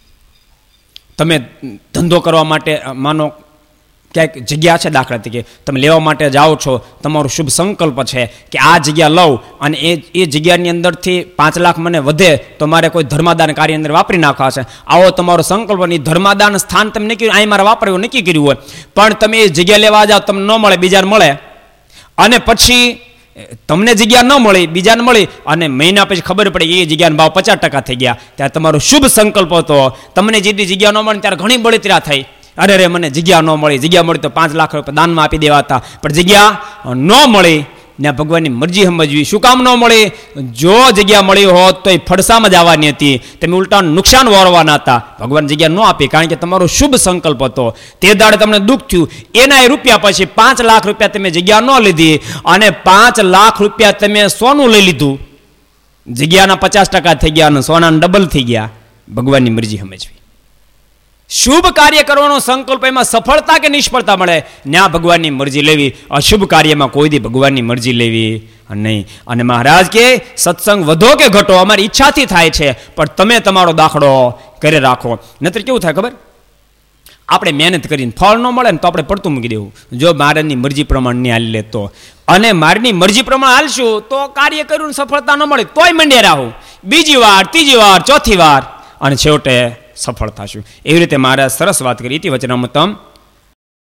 તમે ધંધો કરવા માટે માનો ક્યાંક જગ્યા છે, દાખલા તરીકે તમે લેવા માટે જાઓ છો, તમારો શુભ સંકલ્પ છે કે આ જગ્યા લઉં અને એ એ જગ્યાની અંદરથી પાંચ લાખ મને વધે તો મારે કોઈ ધર્માદાન કાર્ય અંદર વાપરી નાખવા છે, આવો તમારો સંકલ્પ. એ ધર્માદાન સ્થાન તમે નક્કી અહીં મારે વાપરવું નક્કી કર્યું હોય, પણ તમે એ જગ્યા લેવા જાઓ, તમને ન મળે, બીજાને મળે અને પછી તમને જગ્યા ન મળી, બીજાને મળી અને મહિના પછી ખબર પડે એ જગ્યાનો ભાવ પચાસ ટકા થઈ ગયા, ત્યારે તમારો શુભ સંકલ્પ હતો. તમને જેટલી જગ્યા ન મળે ત્યારે ઘણી બળતરા થઈ, અરે રે મને જગ્યા ન મળી, જગ્યા મળી તો પાંચ લાખ રૂપિયા દાનમાં આપી દેવા હતા, પણ જગ્યા ન મળી. ને ભગવાનની મરજી સમજવી. શું કામ ન મળી? જો જગ્યા મળી હોત તો એ ફડસામાં જ આવવાની હતી, તમે ઉલટા નુકસાન વાળવાના હતા. ભગવાન જગ્યા ન આપી કારણ કે તમારો શુભ સંકલ્પ હતો. તે દાડે તમને દુઃખ થયું, એના એ રૂપિયા પછી પાંચ લાખ રૂપિયા તમે જગ્યા ન લીધી અને પાંચ લાખ રૂપિયા તમે સોનું લઈ લીધું, જગ્યાના પચાસ ટકા થઈ ગયા અને સોનાના ડબલ થઈ ગયા. ભગવાનની મરજી સમજવી. શુભ કાર્ય કરવાનો સંકલ્પ, એમાં સફળતા કે નિષ્ફળતા મળે ત્યાં ભગવાનની મરજી લેવી. અશુભ કાર્યમાં કોઈ દી ભગવાનની મરજી લેવી નહીં. અને મહારાજ કે સત્સંગ વધો કે ઘટો અમારી ઈચ્છાથી થાય છે, પણ તમે તમારો દાખલો કરી રાખો. નહીતર કેવું થાય ખબર? આપણે મહેનત કરીને ફળ ન મળે ને તો આપણે પડતું મૂકી દેવું. જો મારાની મરજી પ્રમાણે હાલી લે તો, અને મારની મરજી પ્રમાણે હાલશું તો કાર્ય કર્યું સફળતા ન મળે તોય મંડ્યા રાહું, બીજી વાર, ત્રીજી વાર, ચોથી વાર, અને છેવટે સફળ થશું. એવી રીતે મારા સરસ વાત કરી. ઇતિ વચનામૃતમ